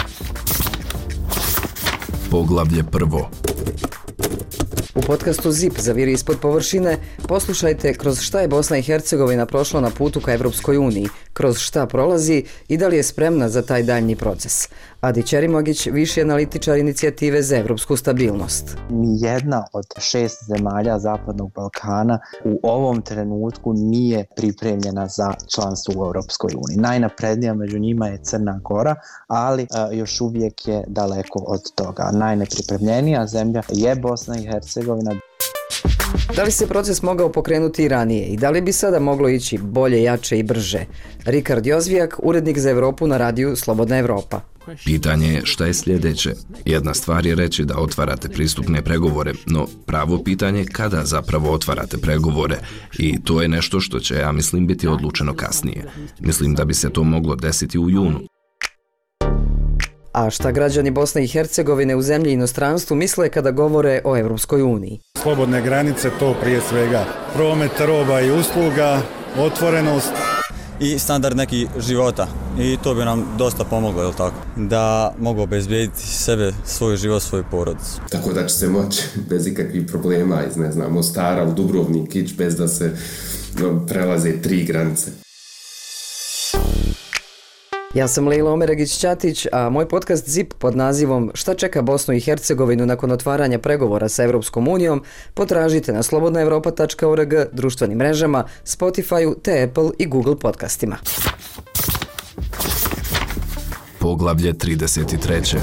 Poglavlje prvo. U podcastu Zip Zaviri ispod površine poslušajte kroz šta je Bosna i Hercegovina prošla na putu ka Evropskoj uniji, kroz šta prolazi i da li je spremna za taj daljnji proces. Adi Ćerimogić, viši analitičar inicijative za evropsku stabilnost. Nijedna od šest zemalja Zapadnog Balkana u ovom trenutku nije pripremljena za članstvo u Europskoj uniji. Najnaprednija među njima je Crna Gora, ali a, još uvijek je daleko od toga. Najnepripremljenija zemlja je Bosna i Hercegovina. Da li se proces mogao pokrenuti i ranije i da li bi sada moglo ići bolje, jače i brže? Rikard Jozvijak, urednik za Evropu na radiju Slobodna Evropa. Pitanje je šta je sljedeće. Jedna stvar je reći da otvarate pristupne pregovore, no pravo pitanje je kada zapravo otvarate pregovore i to je nešto što će, ja mislim, biti odlučeno kasnije. Mislim da bi se to moglo desiti u junu. A šta građani Bosne i Hercegovine u zemlji i inostranstvu misle kada govore o Evropskoj uniji? Slobodne granice, to prije svega. Promet roba i usluga, otvorenost. I standard neki života. I to bi nam dosta pomoglo, jel tako? Da mogu obezbijediti sebe, svoj život, svoju porodicu. Tako da će se moći bez ikakvih problema iz, ne znam, Mostara u Dubrovnik ići bez da se prelaze tri granice. Ja sam Lejla Omeragić-Ćatić, a moj podcast Zip pod nazivom Šta čeka Bosnu i Hercegovinu nakon otvaranja pregovora sa Evropskom unijom potražite na slobodna evropa tačka org, društvenim mrežama, Spotify-u te Apple i Google podcastima. Poglavlje trideset tri.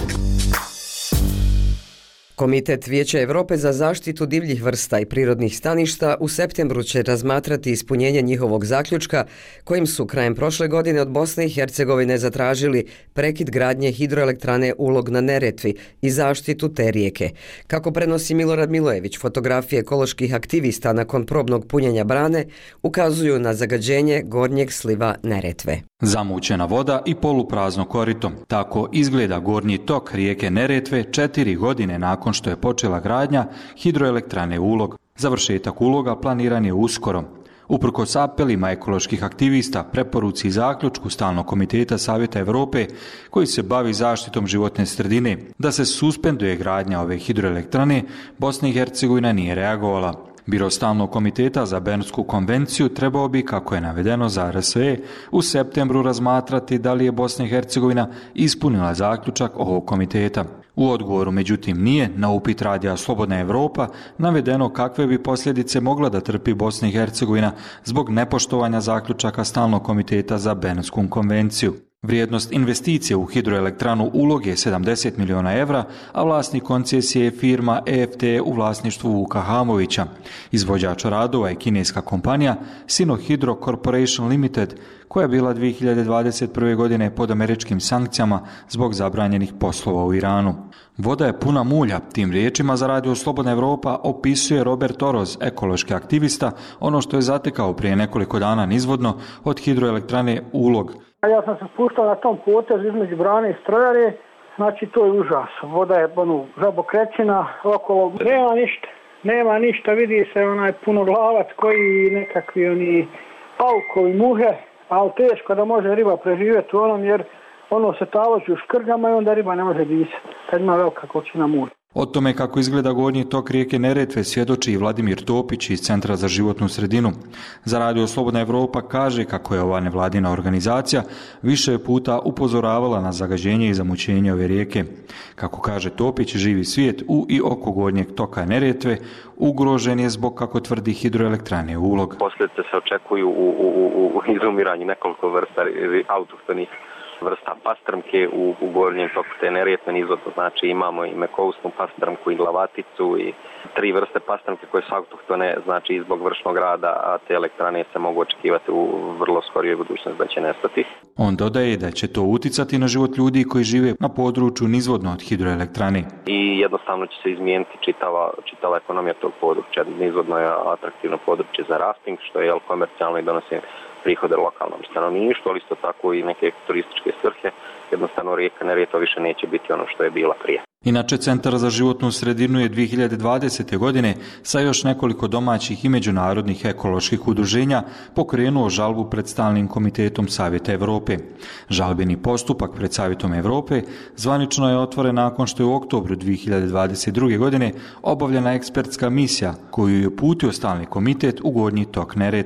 Komitet Vijeća Evrope za zaštitu divljih vrsta i prirodnih staništa u septembru će razmatrati ispunjenje njihovog zaključka kojim su krajem prošle godine od Bosne i Hercegovine zatražili prekid gradnje hidroelektrane Ulog na Neretvi i zaštitu te rijeke. Kako prenosi Milorad Milojević, fotografije ekoloških aktivista nakon probnog punjenja brane ukazuju na zagađenje gornjeg sliva Neretve. Zamućena voda i poluprazno korito. Tako izgleda gornji tok rijeke Neretve četiri godine nakon što je počela gradnja hidroelektrane Ulog. Završetak Uloga planiran je uskoro. Uprkos apelima ekoloških aktivista, preporuci i zaključku Stalnog komiteta Savjeta Evrope koji se bavi zaštitom životne sredine da se suspenduje gradnja ove hidroelektrane, Bosna i Hercegovina nije reagovala. Biro Stalnog komiteta za Bernsku konvenciju trebao bi, kako je navedeno za R S E, u septembru razmatrati da li je Bosna i Hercegovina ispunila zaključak ovog komiteta. U odgovoru, međutim, nije na upit radija Slobodna Evropa navedeno kakve bi posljedice mogla da trpi Bosna i Hercegovina zbog nepoštovanja zaključaka Stalnog komiteta za Bernsku konvenciju. Vrijednost investicije u hidroelektranu Ulog je sedamdeset miliona evra, a vlasnik koncesije je firma E F T u vlasništvu Vuka Hamovića. Izvođač radova je kineska kompanija Sinohydro Corporation Limited, koja je bila dvije hiljade dvadeset prve. godine pod američkim sankcijama zbog zabranjenih poslova u Iranu. Voda je puna mulja, tim riječima za radio Slobodna Evropa opisuje Robert Oroz, ekološki aktivista, ono što je zatekao prije nekoliko dana nizvodno od hidroelektrane Ulog. Ja sam se spuštao na tom potezu između brane i strojare, znači to je užas. Voda je ono, žabokrećina, okolo nema ništa, nema ništa, vidi se onaj punoglavac koji nekakvi oni paukovi muhe, ali teško da može riba preživjeti u onom jer ono se taloži u škrgama i onda riba ne može disati, kad ima velika količina mulja. O tome kako izgleda gornji tok rijeke Neretve svjedoči i Vladimir Topić iz Centra za životnu sredinu. Za radio Slobodna Evropa kaže kako je ova nevladina organizacija više puta upozoravala na zagađenje i zamućenje ove rijeke. Kako kaže Topić, živi svijet u i oko gornjeg toka Neretve ugrožen je zbog, kako tvrdi, hidroelektrane Ulog. Posljedice se očekuju u, u, u, u izumiranju nekoliko vrsta autohtonih vrsta pastrmke u, u gornjem toku te Neretve nizvodno, znači imamo i mekousnu pastrmku i glavaticu i tri vrste pastrmke koje su autohtone, znači i zbog vršnog rada, a te elektrane se mogu očekivati u vrlo skorijoj budućnosti da će nestati. On dodaje da će to uticati na život ljudi koji žive na području nizvodno od hidroelektrane. I jednostavno će se izmijeniti čitava, čitava ekonomija tog područja. Nizvodno je atraktivno područje za rafting, što je jel, komercijalno i donosi prihode lokalnom stanovništvu, ali isto tako i neke turističke svrhe. Jednostavno rijeka Neretva više neće biti ono što je bila prije. Inače, Centar za životnu sredinu je dvije hiljade dvadesete. godine sa još nekoliko domaćih i međunarodnih ekoloških udruženja pokrenuo žalbu pred Stalnim komitetom Savjeta Evrope. Žalbeni postupak pred Savjetom Evrope zvanično je otvoren nakon što je u oktobru dvije hiljade dvadeset druge. godine obavljena ekspertska misija koju je uputio Stalni komitet u gornji tok Neretve.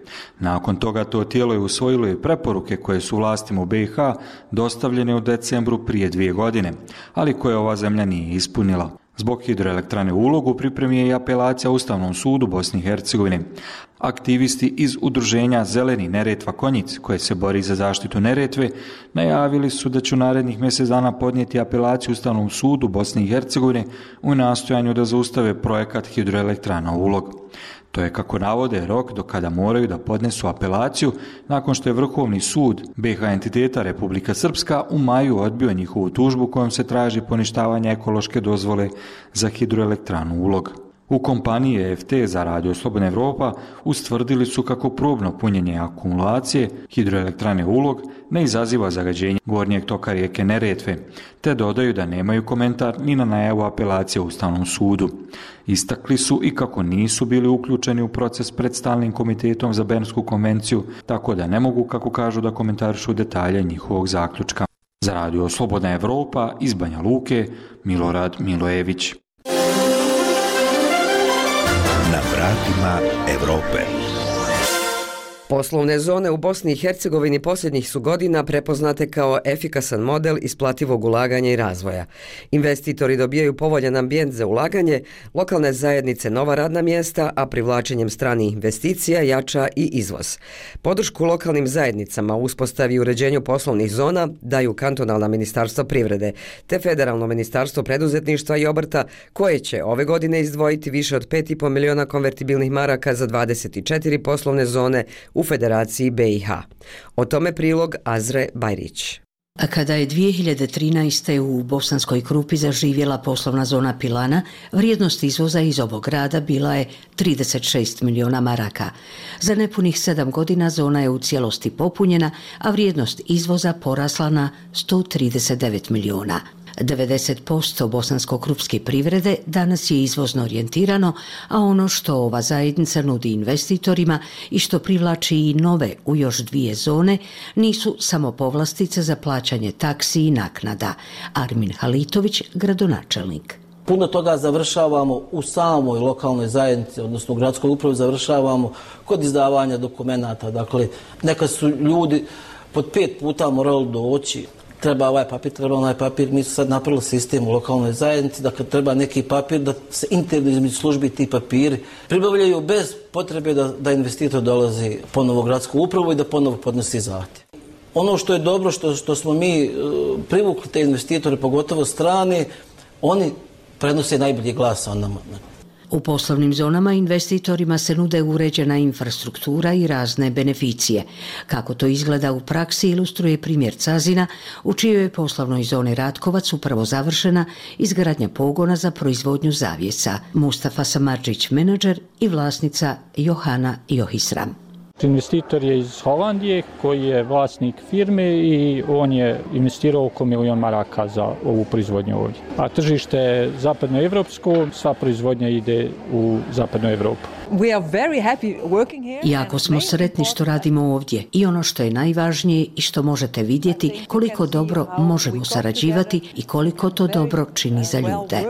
Nakon toga to tijelo je usvojilo i preporuke koje su vlastima u B i H dostavljene u decembru prije dvije godine, ali koje ova zemlja nije ispunila. Zbog hidroelektrane u Ulogu pripremi je i apelacija Ustavnom sudu Bosne i Hercegovine. Aktivisti iz udruženja Zeleni Neretva Konjic, koje se bori za zaštitu Neretve, najavili su da će u narednih mjesec dana podnijeti apelaciju Ustavnom sudu Bosne i Hercegovine u nastojanju da zaustave projekat hidroelektrana u Ulog. To je, kako navode, rok do kada moraju da podnesu apelaciju nakon što je Vrhovni sud B i H entiteta Republika Srpska u maju odbio njihovu tužbu kojom se traži poništavanje ekološke dozvole za hidroelektranu Ulog. U kompaniji E F T za Radio Slobodna Evropa ustvrdili su kako probno punjenje akumulacije hidroelektrane Ulog ne izaziva zagađenje gornjeg toka rijeke Neretve, te dodaju da nemaju komentar ni na najavu apelacije u Ustavnom sudu. Istakli su i kako nisu bili uključeni u proces pred Stalnim komitetom za Bernsku konvenciju, tako da ne mogu, kako kažu, da komentarišu detalje njihovog zaključka. Za Radio Slobodna Evropa iz Banja Luke, Milorad Milojević. Na vratima Evrope. Poslovne zone u Bosni i Hercegovini posljednjih su godina prepoznate kao efikasan model isplativog ulaganja i razvoja. Investitori dobijaju povoljan ambijent za ulaganje, lokalne zajednice nova radna mjesta, a privlačenjem stranih investicija jača i izvoz. Podršku lokalnim zajednicama u uspostavi i uređenju poslovnih zona daju kantonalna ministarstva privrede, te federalno ministarstvo preduzetništva i obrta, koje će ove godine izdvojiti više od pet i po miliona konvertibilnih maraka za dvadeset četiri poslovne zone u Federaciji B i H. O tome prilog Azre Bajrić. A kada je dvije hiljade trinaeste. u Bosanskoj Krupi zaživjela poslovna zona Pilana, vrijednost izvoza iz ovog grada bila je trideset šest miliona maraka. Za nepunih sedam godina zona je u cijelosti popunjena, a vrijednost izvoza porasla na sto trideset devet miliona. devedeset posto bosansko-krupske privrede danas je izvozno orijentirano, a ono što ova zajednica nudi investitorima i što privlači i nove u još dvije zone nisu samo povlastice za plaćanje taksi i naknada. Armin Halitović, gradonačelnik. Puno toga završavamo u samoj lokalnoj zajednici, odnosno u gradskoj upravi završavamo kod izdavanja dokumenata. Dakle, nekad su ljudi pod pet puta morali doći, treba ovaj papir, treba onaj papir, mi su sad napravili sistem u lokalnoj zajednici, dakle treba neki papir da se interno između službi ti papiri pribavljaju bez potrebe da, da investitor dolazi ponovo u gradsku upravu i da ponovo podnosi zahtjev. Ono što je dobro, što, što smo mi uh, privukli te investitore, pogotovo strane, oni prenose najbolji glas o nama. U poslovnim zonama investitorima se nude uređena infrastruktura i razne beneficije. Kako to izgleda u praksi ilustruje primjer Cazina, u čijoj je poslovnoj zoni Ratkovac upravo završena izgradnja pogona za proizvodnju zavjesa. Mustafa Samardžić, menadžer, i vlasnica Johana Johisram. Investitor je iz Holandije koji je vlasnik firme i on je investirao oko milion maraka za ovu proizvodnju ovdje. A tržište je zapadnoevropsko, sva proizvodnja ide u zapadnu Evropu. Jako smo sretni što radimo ovdje i ono što je najvažnije i što možete vidjeti koliko dobro možemo sarađivati i koliko to dobro čini za ljude.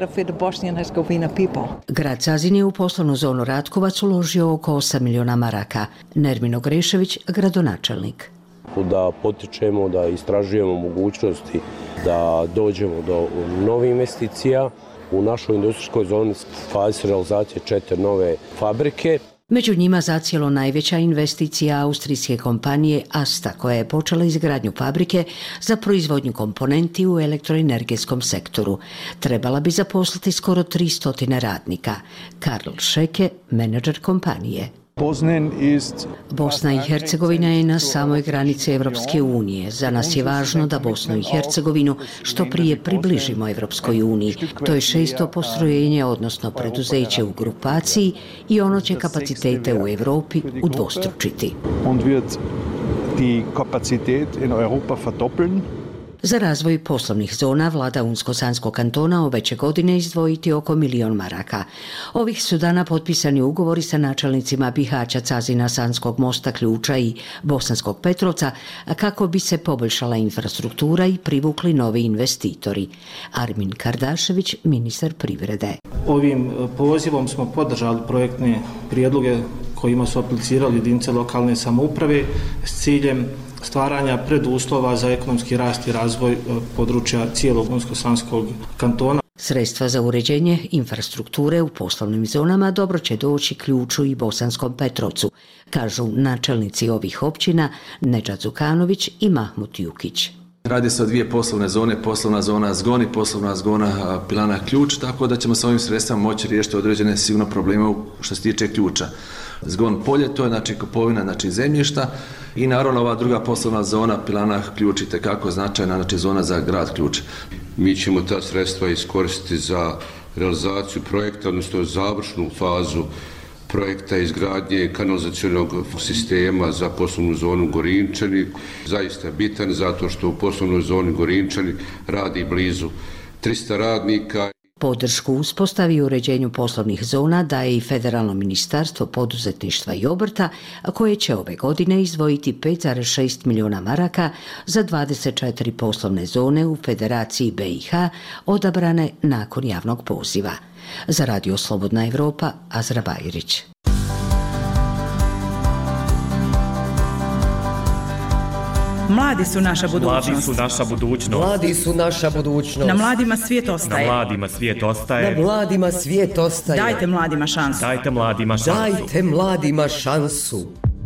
Grad Cazin je u poslovnu zonu Ratkovac uložio oko osam miliona maraka. Nermin Ogrešević, gradonačelnik. Da potičemo, da istražujemo mogućnosti, da dođemo do novih investicija. U našoj industrijskoj zoni fazi se realizacije četiri nove fabrike. Među njima zacijelo najveća investicija austrijske kompanije Asta, koja je počela izgradnju fabrike za proizvodnju komponenti u elektroenergetskom sektoru. Trebala bi zaposliti skoro tristo radnika. Karl Šeke, menadžer kompanije. Bosna i Hercegovina je na samoj granici Evropske unije. Za nas je važno da Bosnu i Hercegovinu što prije približimo Evropskoj uniji. To je šesto postrojenje, odnosno preduzeće u grupaciji, i ono će kapacitete u Evropi udvostručiti. Za razvoj poslovnih zona vlada Unsko-Sanskog kantona ove će godine izdvojiti oko milion maraka. Ovih su dana potpisani ugovori sa načelnicima Bihaća, Cazina, Sanskog Mosta, Ključa i Bosanskog Petrovca kako bi se poboljšala infrastruktura i privukli novi investitori. Armin Kardašević, ministar privrede. Ovim pozivom smo podržali projektne prijedloge kojima su aplicirali jedinice lokalne samouprave s ciljem stvaranja preduslova za ekonomski rast i razvoj područja cijelog Unsko-Sanskog kantona. Sredstva za uređenje infrastrukture u poslovnim zonama dobro će doći Ključu i Bosanskom Petrovcu, kažu načelnici ovih općina Nedžad Zukanović i Mahmut Jukić. Radi se o dvije poslovne zone, poslovna zona Zgon i poslovna zona Pilana Ključ, tako da ćemo sa ovim sredstvima moći riješiti određene sigurno probleme što se tiče Ključa. Zgon polje, to je znači kupovina znači zemljišta i naravno ova druga poslovna zona Pilana Ključ itekako značajna, znači zona za grad Ključ. Mi ćemo ta sredstva iskoristiti za realizaciju projekta, odnosno završnu fazu projekta izgradnje kanalizacionog sistema za poslovnu zonu Gorinčani. Zaista bitan zato što u poslovnoj zoni Gorinčani radi blizu tristo radnika. Podršku uspostavi i uređenju poslovnih zona daje i Federalno ministarstvo poduzetništva i obrta, koje će ove godine izdvojiti pet zarez šest milijuna maraka za dvadeset četiri poslovne zone u Federaciji B i H odabrane nakon javnog poziva. Za Radio Slobodna Evropa, Azra Bajrić. Mladi su naša budućnost. Mladi su naša budućnost. Mladi su naša budućnost. Na mladima svijet ostaje. Na mladima svijet ostaje. Na mladima svijet ostaje. Dajte mladima šansu. Dajte mladima šansu. Dajte mladima šansu.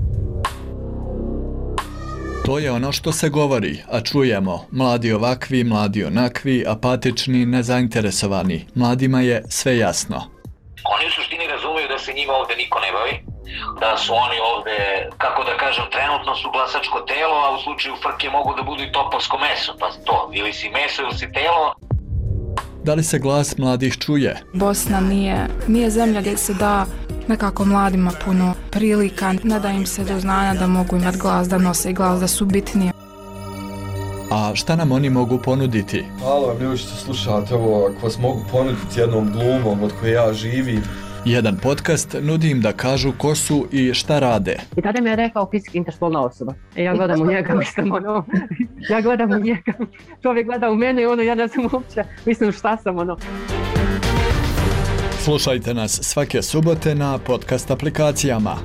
To je ono što se govori, a čujemo. Mladi ovakvi, mladi onakvi, apatični, nezainteresovani. Mladima je sve jasno. Oni u suštini razumiju da se njima ovde niko ne bavi, da su oni ovde, kako da kažem, trenutno su glasačko telo, a u slučaju frke mogu da budu i topovsko meso, pa to, ili si meso ili si telo. Da li se glas mladih čuje? Bosna nije, nije zemlja gdje se da nekako mladima puno prilika, ne da im se do znanja da mogu imati glas, da nose glas, da su bitniji. A šta nam oni mogu ponuditi? Halo, ljudi što slušate ovo, ako vas mogu ponuditi jednom glumom od koje ja živim. Jedan podcast nudi im da kažu ko su i šta rade. I tada mi je rekao fizički interspolna osoba. E, ja gledam u njega, mislim, ono, ja gledam u njega, čovjek gleda u mene i ono, ja ne znam uopće, mislim šta sam, ono. Slušajte nas svake subote na podcast aplikacijama.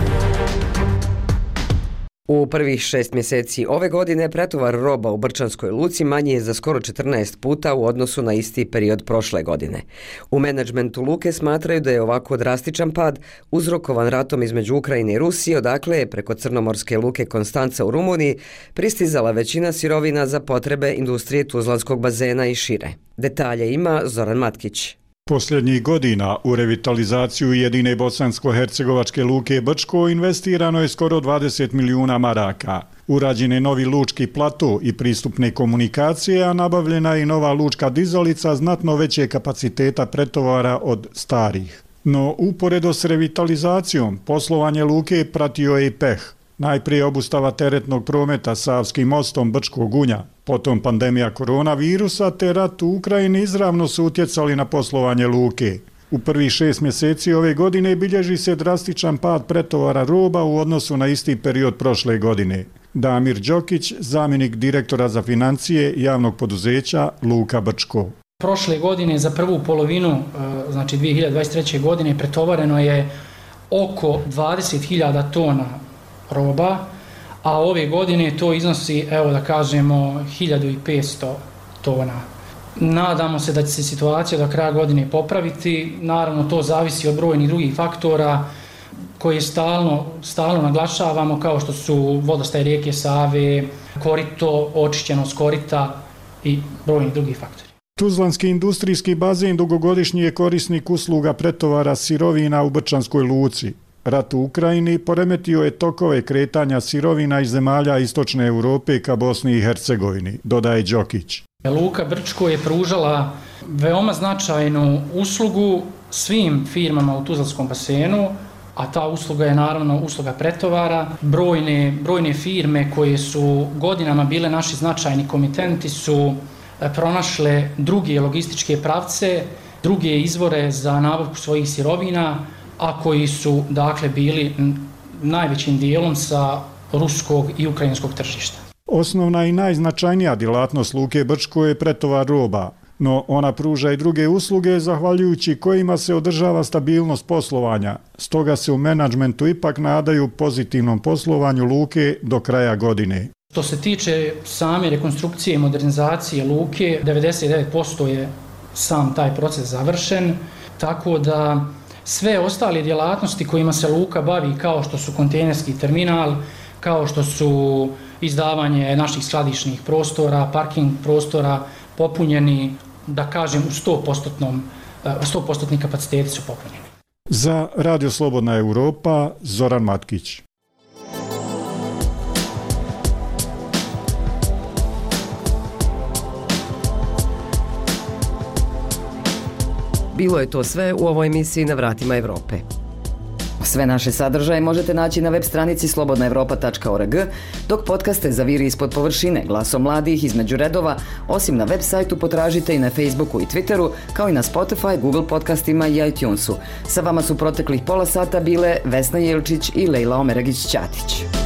U prvih šest mjeseci ove godine pretovar roba u Brčanskoj luci manji je za skoro četrnaest puta u odnosu na isti period prošle godine. U menadžmentu luke smatraju da je ovako drastičan pad uzrokovan ratom između Ukrajine i Rusije, odakle je preko crnomorske luke Konstanca u Rumuniji pristizala većina sirovina za potrebe industrije Tuzlanskog bazena i šire. Detalje ima Zoran Matkić. Posljednjih godina u revitalizaciju jedine bosansko-hercegovačke luke Brčko investirano je skoro dvadeset milijuna maraka. Urađen je novi lučki plato i pristupne komunikacije, a nabavljena je i nova lučka dizalica znatno veće kapaciteta pretovara od starih. No, uporedo s revitalizacijom, poslovanje luke pratio je i peh. Najprije obustava teretnog prometa Savskim mostom Brčko-Gunja, potom pandemija koronavirusa te rat u Ukrajini izravno su utjecali na poslovanje luke. U prvih šest mjeseci ove godine bilježi se drastičan pad pretovara roba u odnosu na isti period prošle godine. Damir Đokić, zamjenik direktora za financije javnog poduzeća Luka Brčko. Prošle godine za prvu polovinu, znači dvije hiljade dvadeset treće. godine, pretovareno je oko dvadeset hiljada tona roba, a ove godine to iznosi, evo da kažemo, hiljadu petsto tona. Nadamo se da će se situacija do kraja godine popraviti. Naravno, to zavisi od brojnih drugih faktora koje stalno, stalno naglašavamo, kao što su vodostaj rijeke Save, korito, očišćenost korita i brojni drugi faktori. Tuzlanski industrijski bazen dugogodišnji je korisnik usluga pretovara sirovina u Brčanskoj luci. Rat u Ukrajini poremetio je tokove kretanja sirovina iz zemalja Istočne Europe ka Bosni i Hercegovini, dodaje Đokić. Luka Brčko je pružala veoma značajnu uslugu svim firmama u Tuzlanskom basenu, a ta usluga je naravno usluga pretovara. Brojne, brojne firme koje su godinama bile naši značajni komitenti su pronašle druge logističke pravce, druge izvore za nabavku svojih sirovina, a koji su dakle bili najvećim dijelom sa ruskog i ukrajinskog tržišta. Osnovna i najznačajnija djelatnost luke Brčko je pretovar roba. No ona pruža i druge usluge zahvaljujući kojima se održava stabilnost poslovanja. Stoga se u menadžmentu ipak nadaju pozitivnom poslovanju luke do kraja godine. Što se tiče same rekonstrukcije i modernizacije luke, devedeset devet posto je sam taj proces završen, tako da sve ostale djelatnosti kojima se luka bavi, kao što su kontejnerski terminal, kao što su izdavanje naših skladišnih prostora, parking prostora, popunjeni, da kažem, u sto posto kapaciteti su popunjeni. Za Radio Slobodna Europa, Zoran Matkić. Bilo je to sve u ovoj emisiji Na vratima Evrope. Sve naše sadržaje možete naći na web stranici slobodna europa tačka org, dok podcaste Zaviri ispod površine, Glasom mladih, Između redova, osim na web sajtu potražite i na Facebooku i Twitteru, kao i na Spotify, Google podcastima i iTunesu. Sa vama su proteklih pola sata bile Vesna Jelčić i Lejla Omeragić-Ćatić.